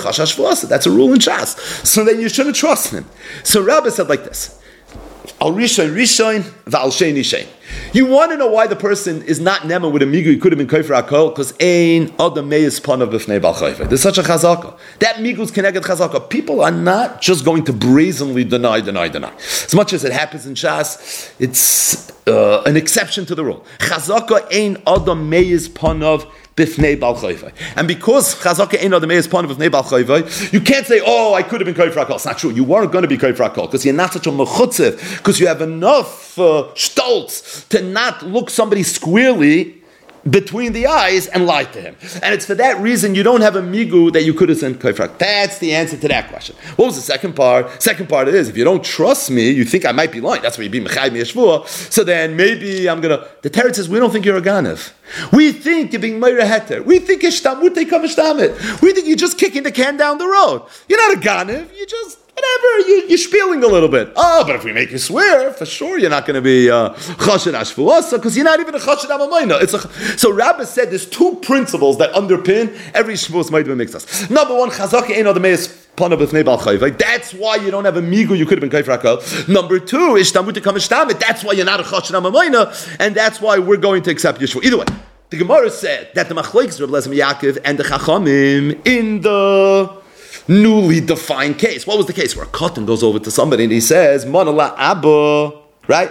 Shas. So then you shouldn't trust him. So Rabbah said like this, Al Rishon Rishon, V'al Shein Shein. You want to know why the person is not nema with a migu, he could have been kaifer HaKoil, because ein adam meis panav b'fnei bal chayva. There's such a chazaka. That migu's connected chazaka. People are not just going to brazenly deny, deny, deny. As much as it happens in Shas, it's uh, an exception to the rule. Chazaka ein adam meis panav b'fnei bal chayva. And because chazaka ein adam meis panav b'fnei bal chayva, you can't say, oh, I could have been kaifer HaKoil. It's not true. You weren't going to be kaifer HaKoil, because you're not such a mechutzev, because you have enough uh, stolz to not look somebody squarely between the eyes and lie to him. And it's for that reason you don't have a migu that you could have sent kaifer. That's the answer to that question. What was the second part? Second part is, if you don't trust me, you think I might be lying. That's why you be mechai miyashvua. So then maybe I'm going to... The Teretz says, we don't think you're a ganev. We think you're being meira heter. We think you're shtamut kam shtamit. We think you're just kicking the can down the road. You're not a ganev. You just... Whatever, you, you're spieling a little bit. Oh, but if we make you swear, for sure you're not going to be chashed ashvuasa, because you're not even a chashed amamayna. It's a, so Rabbah said there's two principles that underpin every shvuas Moed ben Miktsas. Number one, chazaka ein adam meis panav b'fnei bal chayva. That's why you don't have a migu, you could have been kaifer HaKoil. Number two, ishtamut kam shtamit. That's why you're not a chashed amamayna, and that's why we're going to accept Yeshua. Either way, the Gemara said that the machlokes Reb Eliezer Yaakov and the Chachamim in the newly defined case. What was the case? Where a cotton goes over to somebody and he says, Manala Abba, right?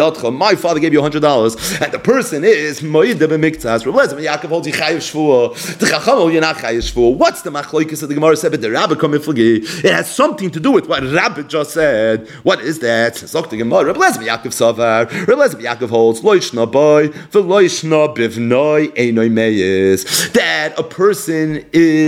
My father gave you one hundred dollars, and the person is Moed ben Miktsas. Reb Eliezer Yaakov holds you chayiv shvua. The Chacham you're not chayiv shvua. What's the machlokes that the Gemara said? But the Rabbah come inflagi. It has something to do with what Rabbah just said. What is that? Zok the Gemara. Reb Eliezer Yaakov savar. Reb Eliezer Yaakov holds loishna boy v'loishna bivnoi einoi meyes. That a person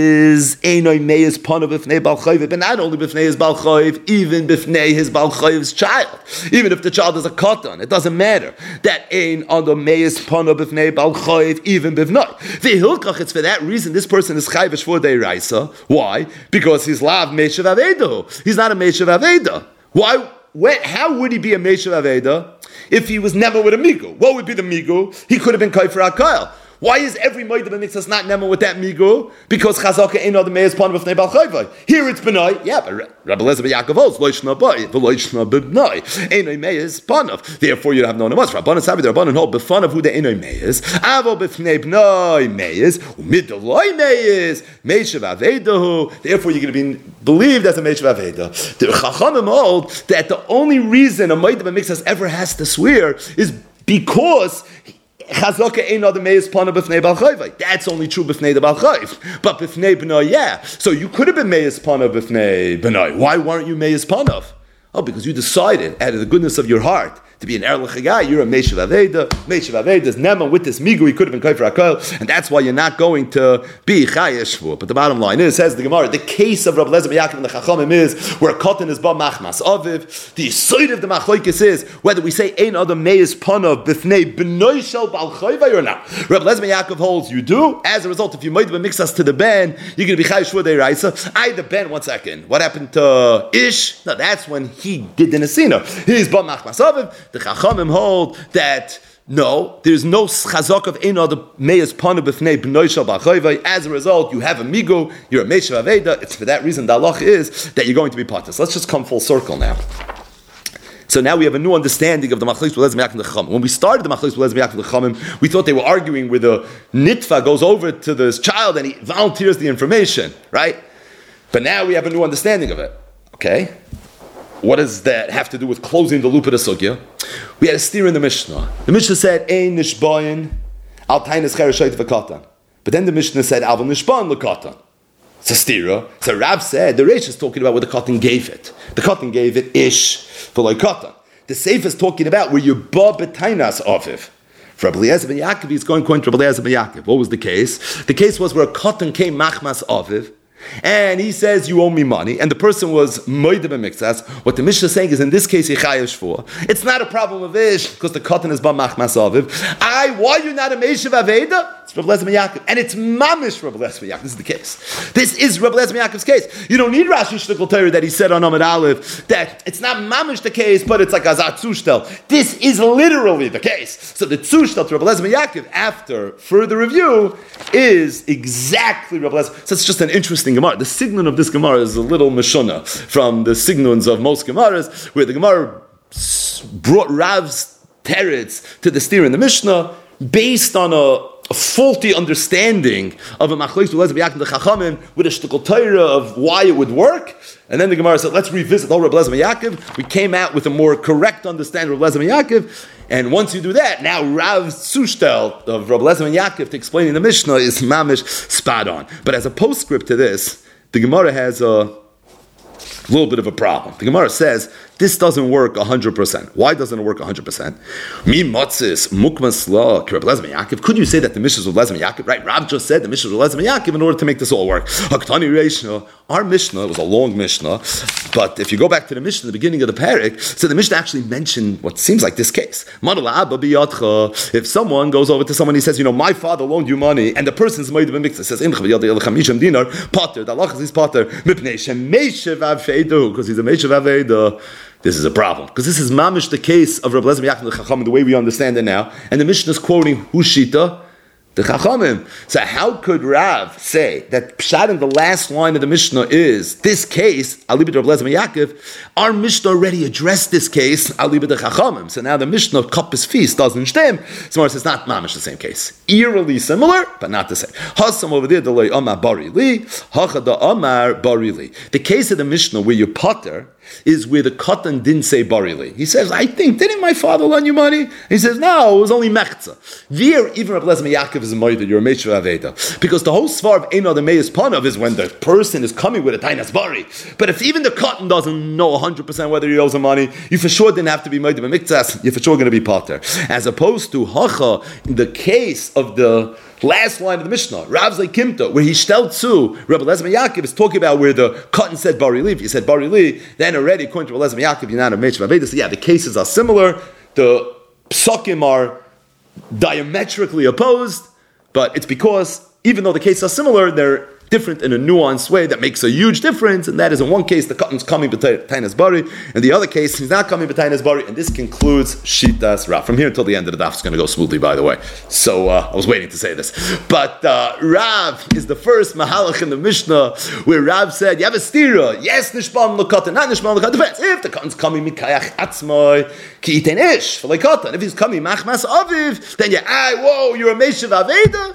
is einoi meyes panav b'fnei bal chayv, but not only b'fnei his bal chayv, even b'fnei his bal chayv's child. Even if the child is a cotton. It doesn't matter. That ein adam meis pana b'fnei bal chayv even b'vnoi. V'hilkach, it's for that reason this person is chayv shvur deiraisa. Why? Because he's lav meishav aveda. He's not a meishav aveda. Why? When, how would he be a meishav aveda if he was never with a migu? What would be the migu? He could have been kaifer HaKoil. Why is every Moed ben Miktsas not nema with that migu? Because chazaka ein adam meis panav b'fnei bal chayv. Here it's benai. Yeah, but Reb Eliezer Yaakov holds loishna boy v'loishna b'benai einoi meis panav. Therefore, you have no nemas. Rabbanan sabi the Rabbanan hold b'fanav who the einoi meis avo b'fnei b'nai meis umidoloi meis meishav avedahu. Therefore, you're going to be believed as a meishav aveda. The Chachamim hold that the only reason a Moed ben Miktsas ever has to swear is because Chazaka ein adam meis pana b'fnei bal chayv. That's only true b'fnei the bal chayv. But b'fnei b'nai, yeah. So you could have been meis pana b'fnei b'nai. Why weren't you meis panav? Oh, because you decided out of the goodness of your heart to be an erlich guy, you're a Meshav Aveda. Meshav Aveda is Nema with this Migu, he could have been Kaifer HaKoil, and that's why you're not going to be Chayesh Shvua. But the bottom line is, says the Gemara, the case of Rabbi Eliezer ben Yaakov and the Chachamim is where Katan is Ba Machmas Aviv. The side of the Machlokes is whether we say Ein Adam Meis Panav B'fnei B'noi Shel Bal Chayvai or not. Rabbi Eliezer ben Yaakov holds you do. As a result, if you might mix us to the Ben, you're going to be Chayesh Shvua Deiraisa. I, the Ben, one second. What happened to Ish? No, that's when he did the Nesina. He's Ba Machmas Aviv. The Chachamim hold that no, there's no chazak of ein other meyas panu b'fnei b'noi shel b'chayvai. As a result, you have a migo, you're a meshav aveda. It's for that reason the halach is that you're going to be patas. Let's just come full circle now. So now we have a new understanding of the machlokes b'lez me'yak and the chachamim. When we started the machlokes b'lez me'yak and the chachamim, we thought they were arguing where the nitva goes over to this child and he volunteers the information, right? But now we have a new understanding of it. Okay. What does that have to do with closing the loop of the sugya? We had a steer in the Mishnah. The Mishnah said, Ein nishbayin al tainis chereshayt v'katan. But then the Mishnah said, Al nishban l'katan. It's a stira. So Rav said, the Reish is talking about where the katan gave it. The katan gave it ish for like katan. The Seif is talking about where you ba b'tainas aviv. For Rabbi Eliezer ben Yaakov, he's going according to Rabbi Eliezer ben Yaakov. What was the case? The case was where a katan came machmas aviv, and he says, you owe me money, and the person was moide b'mikzas. What the Mishnah is saying is, in this case, yichayesh for. It's not a problem of ish, because the katan is ba machmas aviv. I, why are you not a meishav aveda? It's Rabbi Eliezer ben Yaakov, and it's mamish Rabbi Eliezer ben Yaakov. This is the case. This is Rabbi Eliezer ben Yaakov's case. You don't need Rashi Shtikl Torah that he said on Amud Aleph that it's not mamish the case, but it's like azat zushtel. This is literally the case. So the zushtel to Rabbi Eliezer ben Yaakov, after further review, is exactly Rabbi Eliezer. So it's just an interesting Gemara. The signal of this Gemara is a little meshuna from the signals of most Gemaras, where the Gemara brought Rav's teretz to the steer in the Mishnah based on a a faulty understanding of a machlokes b'lez b'yakim the chachamim with a shtikol Torah of why it would work, and then the Gemara said, let's revisit the whole Rabbi Eliezer ben Yaakov. We came out with a more correct understanding of Rabbi Eliezer ben Yaakov, and once you do that, now Rav's sushtel of Rabbi Eliezer ben Yaakov to explaining the Mishnah is mamish spot on. But as a postscript to this, the Gemara has a little bit of a problem. The Gemara says this doesn't work one hundred percent. Why doesn't it work one hundred percent? Mi matzis mukmas la ki Rabbi Eliezer ben Yaakov. Could you say that the Mishnah is Rabbi Eliezer ben Yaakov? Right, Rav just said the Mishnah is Rabbi Eliezer ben Yaakov in order to make this all work. Haktani Reishna, our Mishnah was a long Mishnah, but if you go back to the Mishnah, the beginning of the parak, so the Mishnah actually mentioned what seems like this case. If someone goes over to someone, he says, you know, my father loaned you money, and the person's made of a mix. It says, dinar, potter, the Allah is potter, because he's a Meishav Aveda. This is a problem, because this is mamish the case of Rabbi Eliezer ben Yaakov the Chachamim, the way we understand it now, and the Mishnah is quoting Hushita, the Chachamim. So how could Rav say that Pshat in the last line of the Mishnah is this case, Alibid Rabbi Eliezer ben Yaakov? Our Mishnah already addressed this case, Alibid the Chachamim. So now the Mishnah Kappas feast doesn't stem. So it's not mamish the same case, eerily similar, but not the same. Hasam over there, the loy Amar Bari Li, Hachada Amar Bari Li. The case of the Mishnah where you potter is where the katan didn't say barili. He says, I think, didn't my father lend you money? He says, no, it was only mechza. Veer, even Rabbi Eliezer ben Yaakov is a moider, you're a meishav aveda. Because the whole svar of Ein Adam Meis Panav is when the person is coming with a tainas bari. But if even the katan doesn't know one hundred percent whether he owes him money, you for sure didn't have to be moider b'miktzas, you're for sure going to be potter. As opposed to hacha, in the case of the last line of the Mishnah, Rav's like Kimta, where he shtelt to Rabbi Eliezer ben Yaakov is talking about where the cotton said Bari Li. If you said Bari Li, then already according to Rabbi Eliezer ben Yaakov, you're not a Meishav Aveda. So yeah, the cases are similar. The psakim are diametrically opposed, but it's because even though the cases are similar, they're different in a nuanced way that makes a huge difference, and that is in one case the cotton's coming b'tainas bari, and the other case he's not coming b'tainas bari, and this concludes Shitas Rav. From here until the end of the daf is going to go smoothly, by the way. So uh, I was waiting to say this, but uh, Rav is the first mahalach in the Mishnah where Rav said you have a stira, yes nishban l'katan, not nishban l'katan. Depends if the cotton's coming mikayach atzmai ki iten ish for l'katan. If he's coming machmas aviv, then you ah whoa you're a meishav aveda.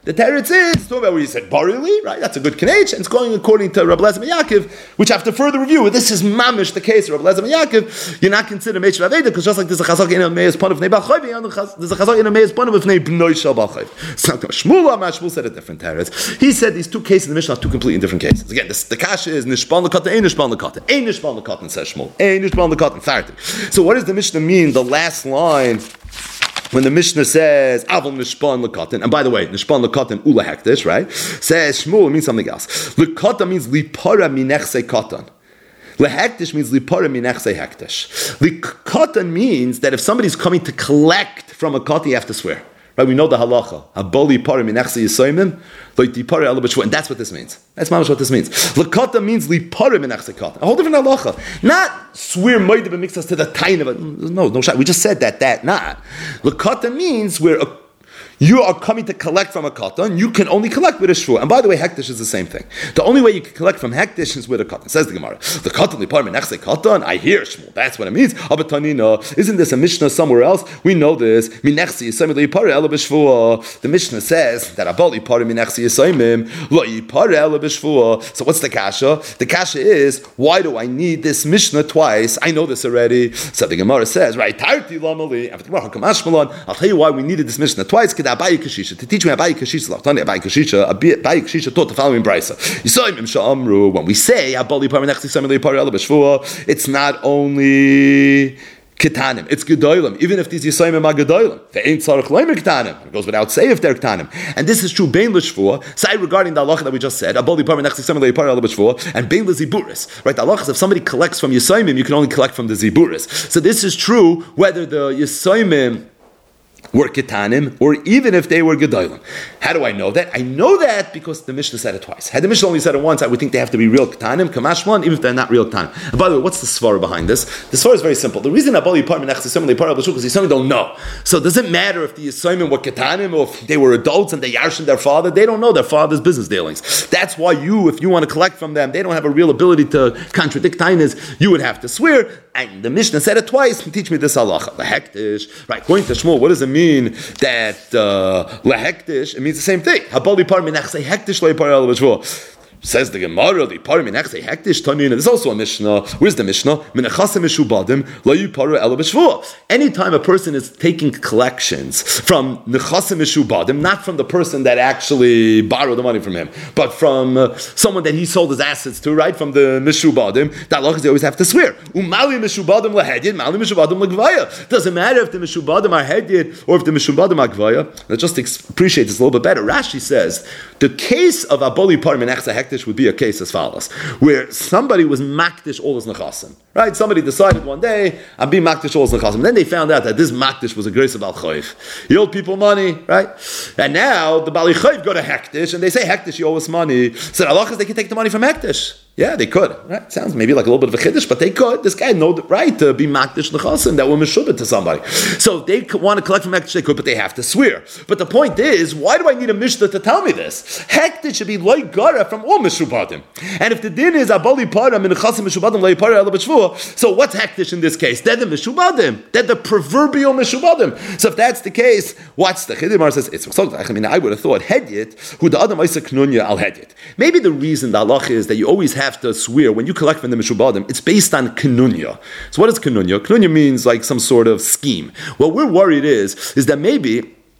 The teretz is talking about where you said barili, right? That's a good kinech, and it's going according to Rabbi Eliezer ben Yaakov, which after further review, this is mamish the case of Rabbi Eliezer ben Yaakov. You're not considered meishav aveda because just like there's a chazak in a meis pon of nei balchayv, there's a chazak in a meis pon of nei bnoi shal balchayv. So Shmuel Amar Shmuel said a different teretz. He said these two cases in the Mishnah are two completely different cases. Again, this, the kasha is nishpan lekatan, ein nishpan lekatan, ein nishpan lekatan says Shmuel, ein nishpan lekatan farti. So what does the Mishnah mean? The last line. When the Mishnah says Aval Nishpan Lekatan, and by the way, Nishpan Lekatan Ula Hektish, right? Says Shmuel, it means something else. Lekatan means Lipara Minechse Katan. Lehektish means Lipara Minechse Hektish. Lekatan means that if somebody's coming to collect from a katan, you have to swear. Right? We know the halacha. Haboli para minechse yisoymim, loiti para ela b'shvu, and that's what this means. That's mamish what this means. Lekata means li para minechse katan. A whole different halacha. Not swear moide b'mixas to the tain of it. No, no shot. We just said that. That not. Lekata means where a you are coming to collect from a katan, you can only collect with a shvua. And by the way, hektish is the same thing. The only way you can collect from hektish is with a katan. Says the Gemara. The katan lipar minechse katan. I hear Shmuel. That's what it means. Abatanina. Isn't this a Mishnah somewhere else? We know this. Minechse yisaymim lipar ela b'shvua. The Mishnah says that abal lipar minechse yisaymim lo yipar ela b'shvua. So what's the kasha? The kasha is, why do I need this Mishnah twice? I know this already. So the Gemara says, right? Tarti lamali. After the Gemara hakamash malon. I'll tell you why we needed this Mishnah twice. Abayi Kashisha. To teach me Abayi Kashisha, Abayi Kashisha, Abayi Kashisha taught the following brisa. When we say it's not only Ketanim, it's Gedolim. Even if these Yisayim are Gedolim, they ain't Tzarech Leimer Ketanim. It goes without say if they're Ketanim. And this is true Bein L'Shvua, say regarding the halacha that we just said, Aboli Par Menach Yisayim Le'Yipar Ela B'Shvua, and Bein L'Ziburis. Right, the halacha is if somebody collects from Yisayim, you can only collect from the Ziburis. So this is true whether the Yisayim were ketanim, or even if they were gedolim. How do I know that? I know that because the Mishnah said it twice. Had the Mishnah only said it once, I would think they have to be real ketanim, kamashman, even if they're not real ketanim. And by the way, what's the svara behind this? The svara is very simple. The reason Abali Yipar Minech Yisayim Le'Yipar Ela B'Shvua because Yisayim don't know. So does it matter if the Yisayim were ketanim or if they were adults and they yarshin their father? They don't know their father's business dealings. That's why you, if you want to collect from them, they don't have a real ability to contradict tainas. You would have to swear. And the Mishnah said it twice. Teach me this halacha. Lehektish. Right, going to Shmuel, what does it mean that uh, lehektish? It means the same thing. Habali par minachse hektish leipar el b'shvua. Says the Gemara, the par minachse hektish tanina. There's also a Mishnah. Where's the Mishnah? Minachase mishubadim leipar el b'shvua. Anytime a person is taking collections from nechase mishubadim, not from the person that actually borrowed the money from him, but from uh, someone that he sold his assets to, right? From the mishubadim, that law is they always have to swear. Umali mishubadim lahedid, mali mishubadim lagvaya. Doesn't matter if the mishubadim are hedid or if the mishubadim are gvaya. Let's just ex- appreciate this a little bit better. Rashi says the case of aboli par minachse hektish would be a case as follows, where somebody was makdish all his nechasim, right? Somebody decided one day, I'm being makdish all his nechasim. Then they found out that this makdish was a grace of al chayv. He owed people money, right? And now the bali chayv go to hektish, and they say hektish, you owe us money. So halachas they can take the money from hektish. Yeah, they could. Right? Sounds maybe like a little bit of a chiddush, but they could. This guy know the right to be makdish nechasim that were meshubah to somebody. So they want to collect from hektish, they could, but they have to swear. But the point is, why do I need a mishnah to tell me this? Hektish should be loy gara from all mishubadim. And if the din is abali para min nechasim mishubadim loy para ela b'shvua, so what's hektish in this case? They're the mishubadim. They're the proverbial mishubadim. So if that's the case, what's the chiddush? Says it's I mean, I would have thought hedyet who the adam isa knunya al hedyet. Maybe the reason the halach is that you always have have to swear when you collect from the mishubadim, it's based on kenunya. So what is kenunya? Kenunya means like some sort of scheme. What we're worried is, is that maybe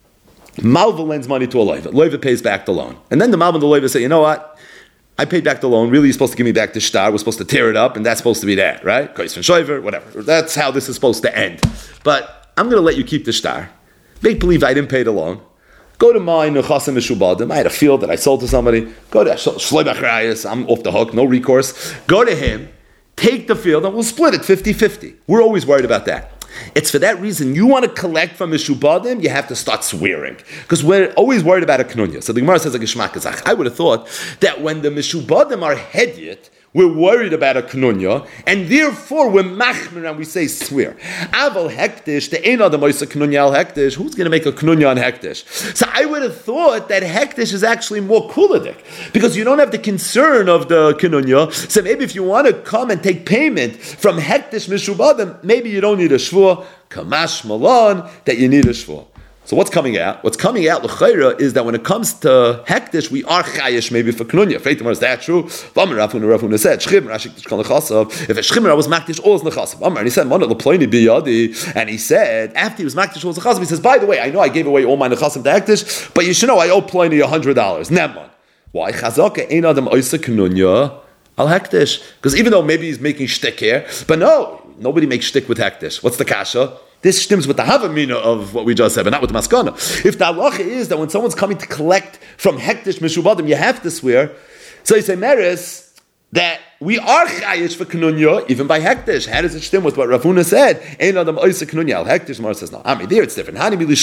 Malva lends money to a loiva. Loiva pays back the loan. And then the Malva and the loiva say, you know what? I paid back the loan. Really, you're supposed to give me back the shtar. We're supposed to tear it up, and that's supposed to be that, right? Kois v'shoiver, whatever. That's how this is supposed to end. But I'm going to let you keep the shtar. Make believe I didn't pay the loan. Go to my nechasim mishubadim. I had a field that I sold to somebody. Go to Shloi Bachrayas. I'm off the hook. No recourse. Go to him. Take the field, and we'll split it fifty-fifty. We're always worried about that. It's for that reason you want to collect from mishubadim, you have to start swearing. Because we're always worried about a knunya. So the Gemara says a geshmak azach. I would have thought that when the mishubadim are hedyet, we're worried about a knunya, and therefore we're machmir and we say swear. Aval hektish, the ein adam oisa knunya al hektish. Who's going to make a knunya on hektish? So I would have thought that hektish is actually more kuladik because you don't have the concern of the knunya. So maybe if you want to come and take payment from hektish mishubadim, maybe you don't need a shvua. Kamash malan that you need a shvua. So what's coming out? What's coming out, l'chayra, is that when it comes to hektish, we are chayish maybe for knunya. Feitimar, is that true? V'amar Rav Huna, Rav Huna said, Shchimra, Ashik Tishkal Nechasav. If a Shchimra was makdish all nechasav, Amar, and he said, Mana l'ploini biyadi, and he said, after he was makdish all nechasav, he says, by the way, I know I gave away all my nechasav to hektish, but you should know I owe Pliny a hundred dollars. Neman. Why? Chazaka ein adam oisa knunya al hektish. Because even though maybe he's making shtick here, but no, nobody makes shtick with hektish. What's the kasha? This stems with the havamina of what we just said, but not with the maskana. If the halacha is that when someone's coming to collect from hektish mishubadim, you have to swear. So you say, Meris, that we are chayish for knunya, even by hektish. How does it stem with what Rav Huna said? Ein adam oisa knunya al hektish. Mar says, no, I mean, there it's different.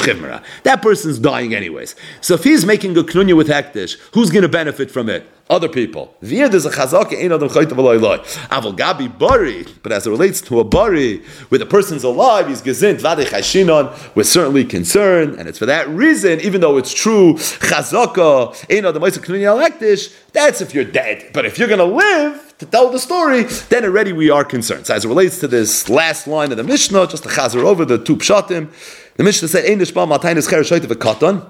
That person's dying anyways. So if he's making a knunya with hektish, who's going to benefit from it? Other people. There's a chazaka ein adam chaytav aloi loy. Aval gabi bari, but as it relates to a bari, where the person's alive, he's gezint vadei chashinon. We're certainly concerned, and it's for that reason. Even though it's true, chazaka ein adam oisa knunya al hektish. That's if you're dead. But if you're going to live to tell the story, then already we are concerned. So as it relates to this last line of the Mishnah, just to chazer over the two pshatim, the Mishnah said ein nishba mataynis cher shoytav v'katan.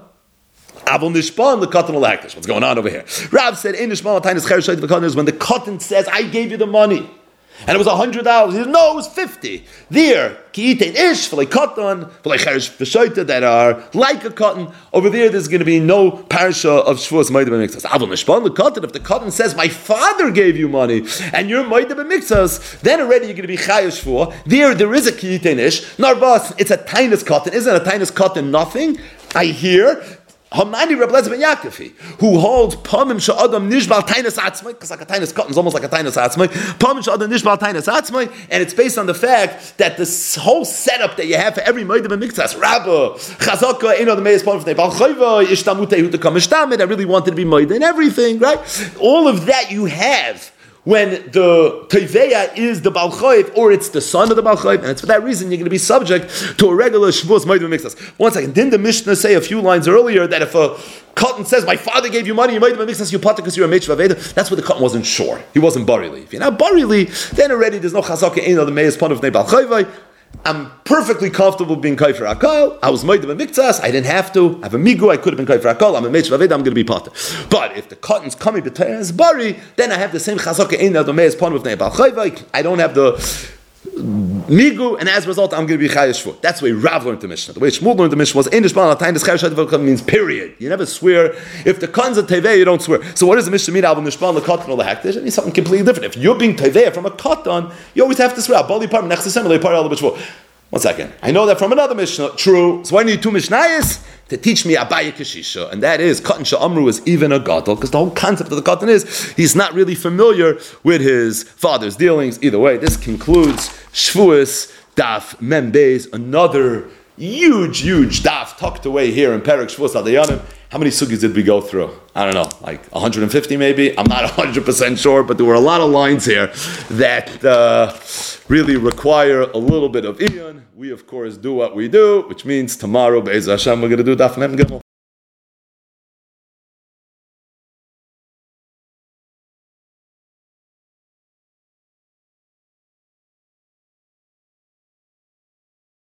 Avon nishpan the cotton lactish. What's going on over here? Rav said, "In nishpan tainis chereshet v'katan is when the cotton says, I gave you the money, and it was a hundred dollars. He said, no, it was fifty. There, ki itein ish for like cotton, for like cheresh v'shoyta that are like a cotton. Over there, there's going to be no parasha of shvuas ma'ida b'mikzas. Avon nishpan the cotton. If the cotton says, my father gave you money, and you're ma'ida b'mikzas, then already you're going to be chayash shvuah. There, there is a ki itein ish. Narvas, it's a tainis cotton. Isn't a tainis cotton nothing? I hear. Hamani Reb Eliezer ben Yaakov, who holds Pamim Sha'adam Nishbal Tainas Atzmai, because like a Tainas cotton is almost like a Tainas Atzmai, Pamim Sha'adam Nishbal Tainas Atzmai, and it's based on the fact that this whole setup that you have for every Moedim and Mikzas, Rabba, Chazaka, Eino the Meis Pamim Fnei Bal Chayva, Ishtamutei Huta Kamishtamid, I really wanted to be Moedim and everything, right? All of that you have when the Teveya is the Baal Chayv, or it's the son of the Baal Chayv, and it's for that reason you're going to be subject to a regular Shavuos Moedim Mixas. One second, didn't the Mishnah say a few lines earlier that if a cotton says, my father gave you money, you Moedim Mixas, you potter because you're a Meitzvah Veda? That's what the cotton wasn't sure. He wasn't Barili. If you're not Barili, then already there's no Chazaka Ein of the Meis Pon of Nei Baal Chayv. I'm perfectly comfortable being kaifer akal. I was made of a mikzas. I didn't have to. I have a migu. I could have been kaifer akal. I'm a meitzvah veda. I'm going to be potter. But if the cotton's coming to as bari, then I have the same chazaka in the domeis pon with neibal chayvai. I don't have the migu, and as a result, I'm going to be chayash shvut. That's the way Rav learned the Mishnah. The way Shmuel learned the Mishnah was in the Shmuel time. This chayash shvut means period. You never swear. If the cotton's a teveh, you don't swear. So what does the Mishnah mean? Avon nishpan the cotton or the hektish? It means something completely different. If you're being teveh from a cotton, you always have to swear. Bali par next to semele par al b'shvut. One second. I know that from another Mishnah. True. So I need two Mishnayos to teach me Abaye Keshisha. And that is, Cotton Sha'amru is even a Gadol. Because the whole concept of the Cotton is, he's not really familiar with his father's dealings. Either way, this concludes Shvuas Daf Mem Beis, another huge, huge daf tucked away here in Perek Shvuas Adayanim. How many sugis did we go through? I don't know, like one hundred fifty maybe? I'm not one hundred percent sure, but there were a lot of lines here that uh, really require a little bit of Iyun. We, of course, do what we do, which means tomorrow, Be'ez Hashem, we're going to do Daf Mem Gimel.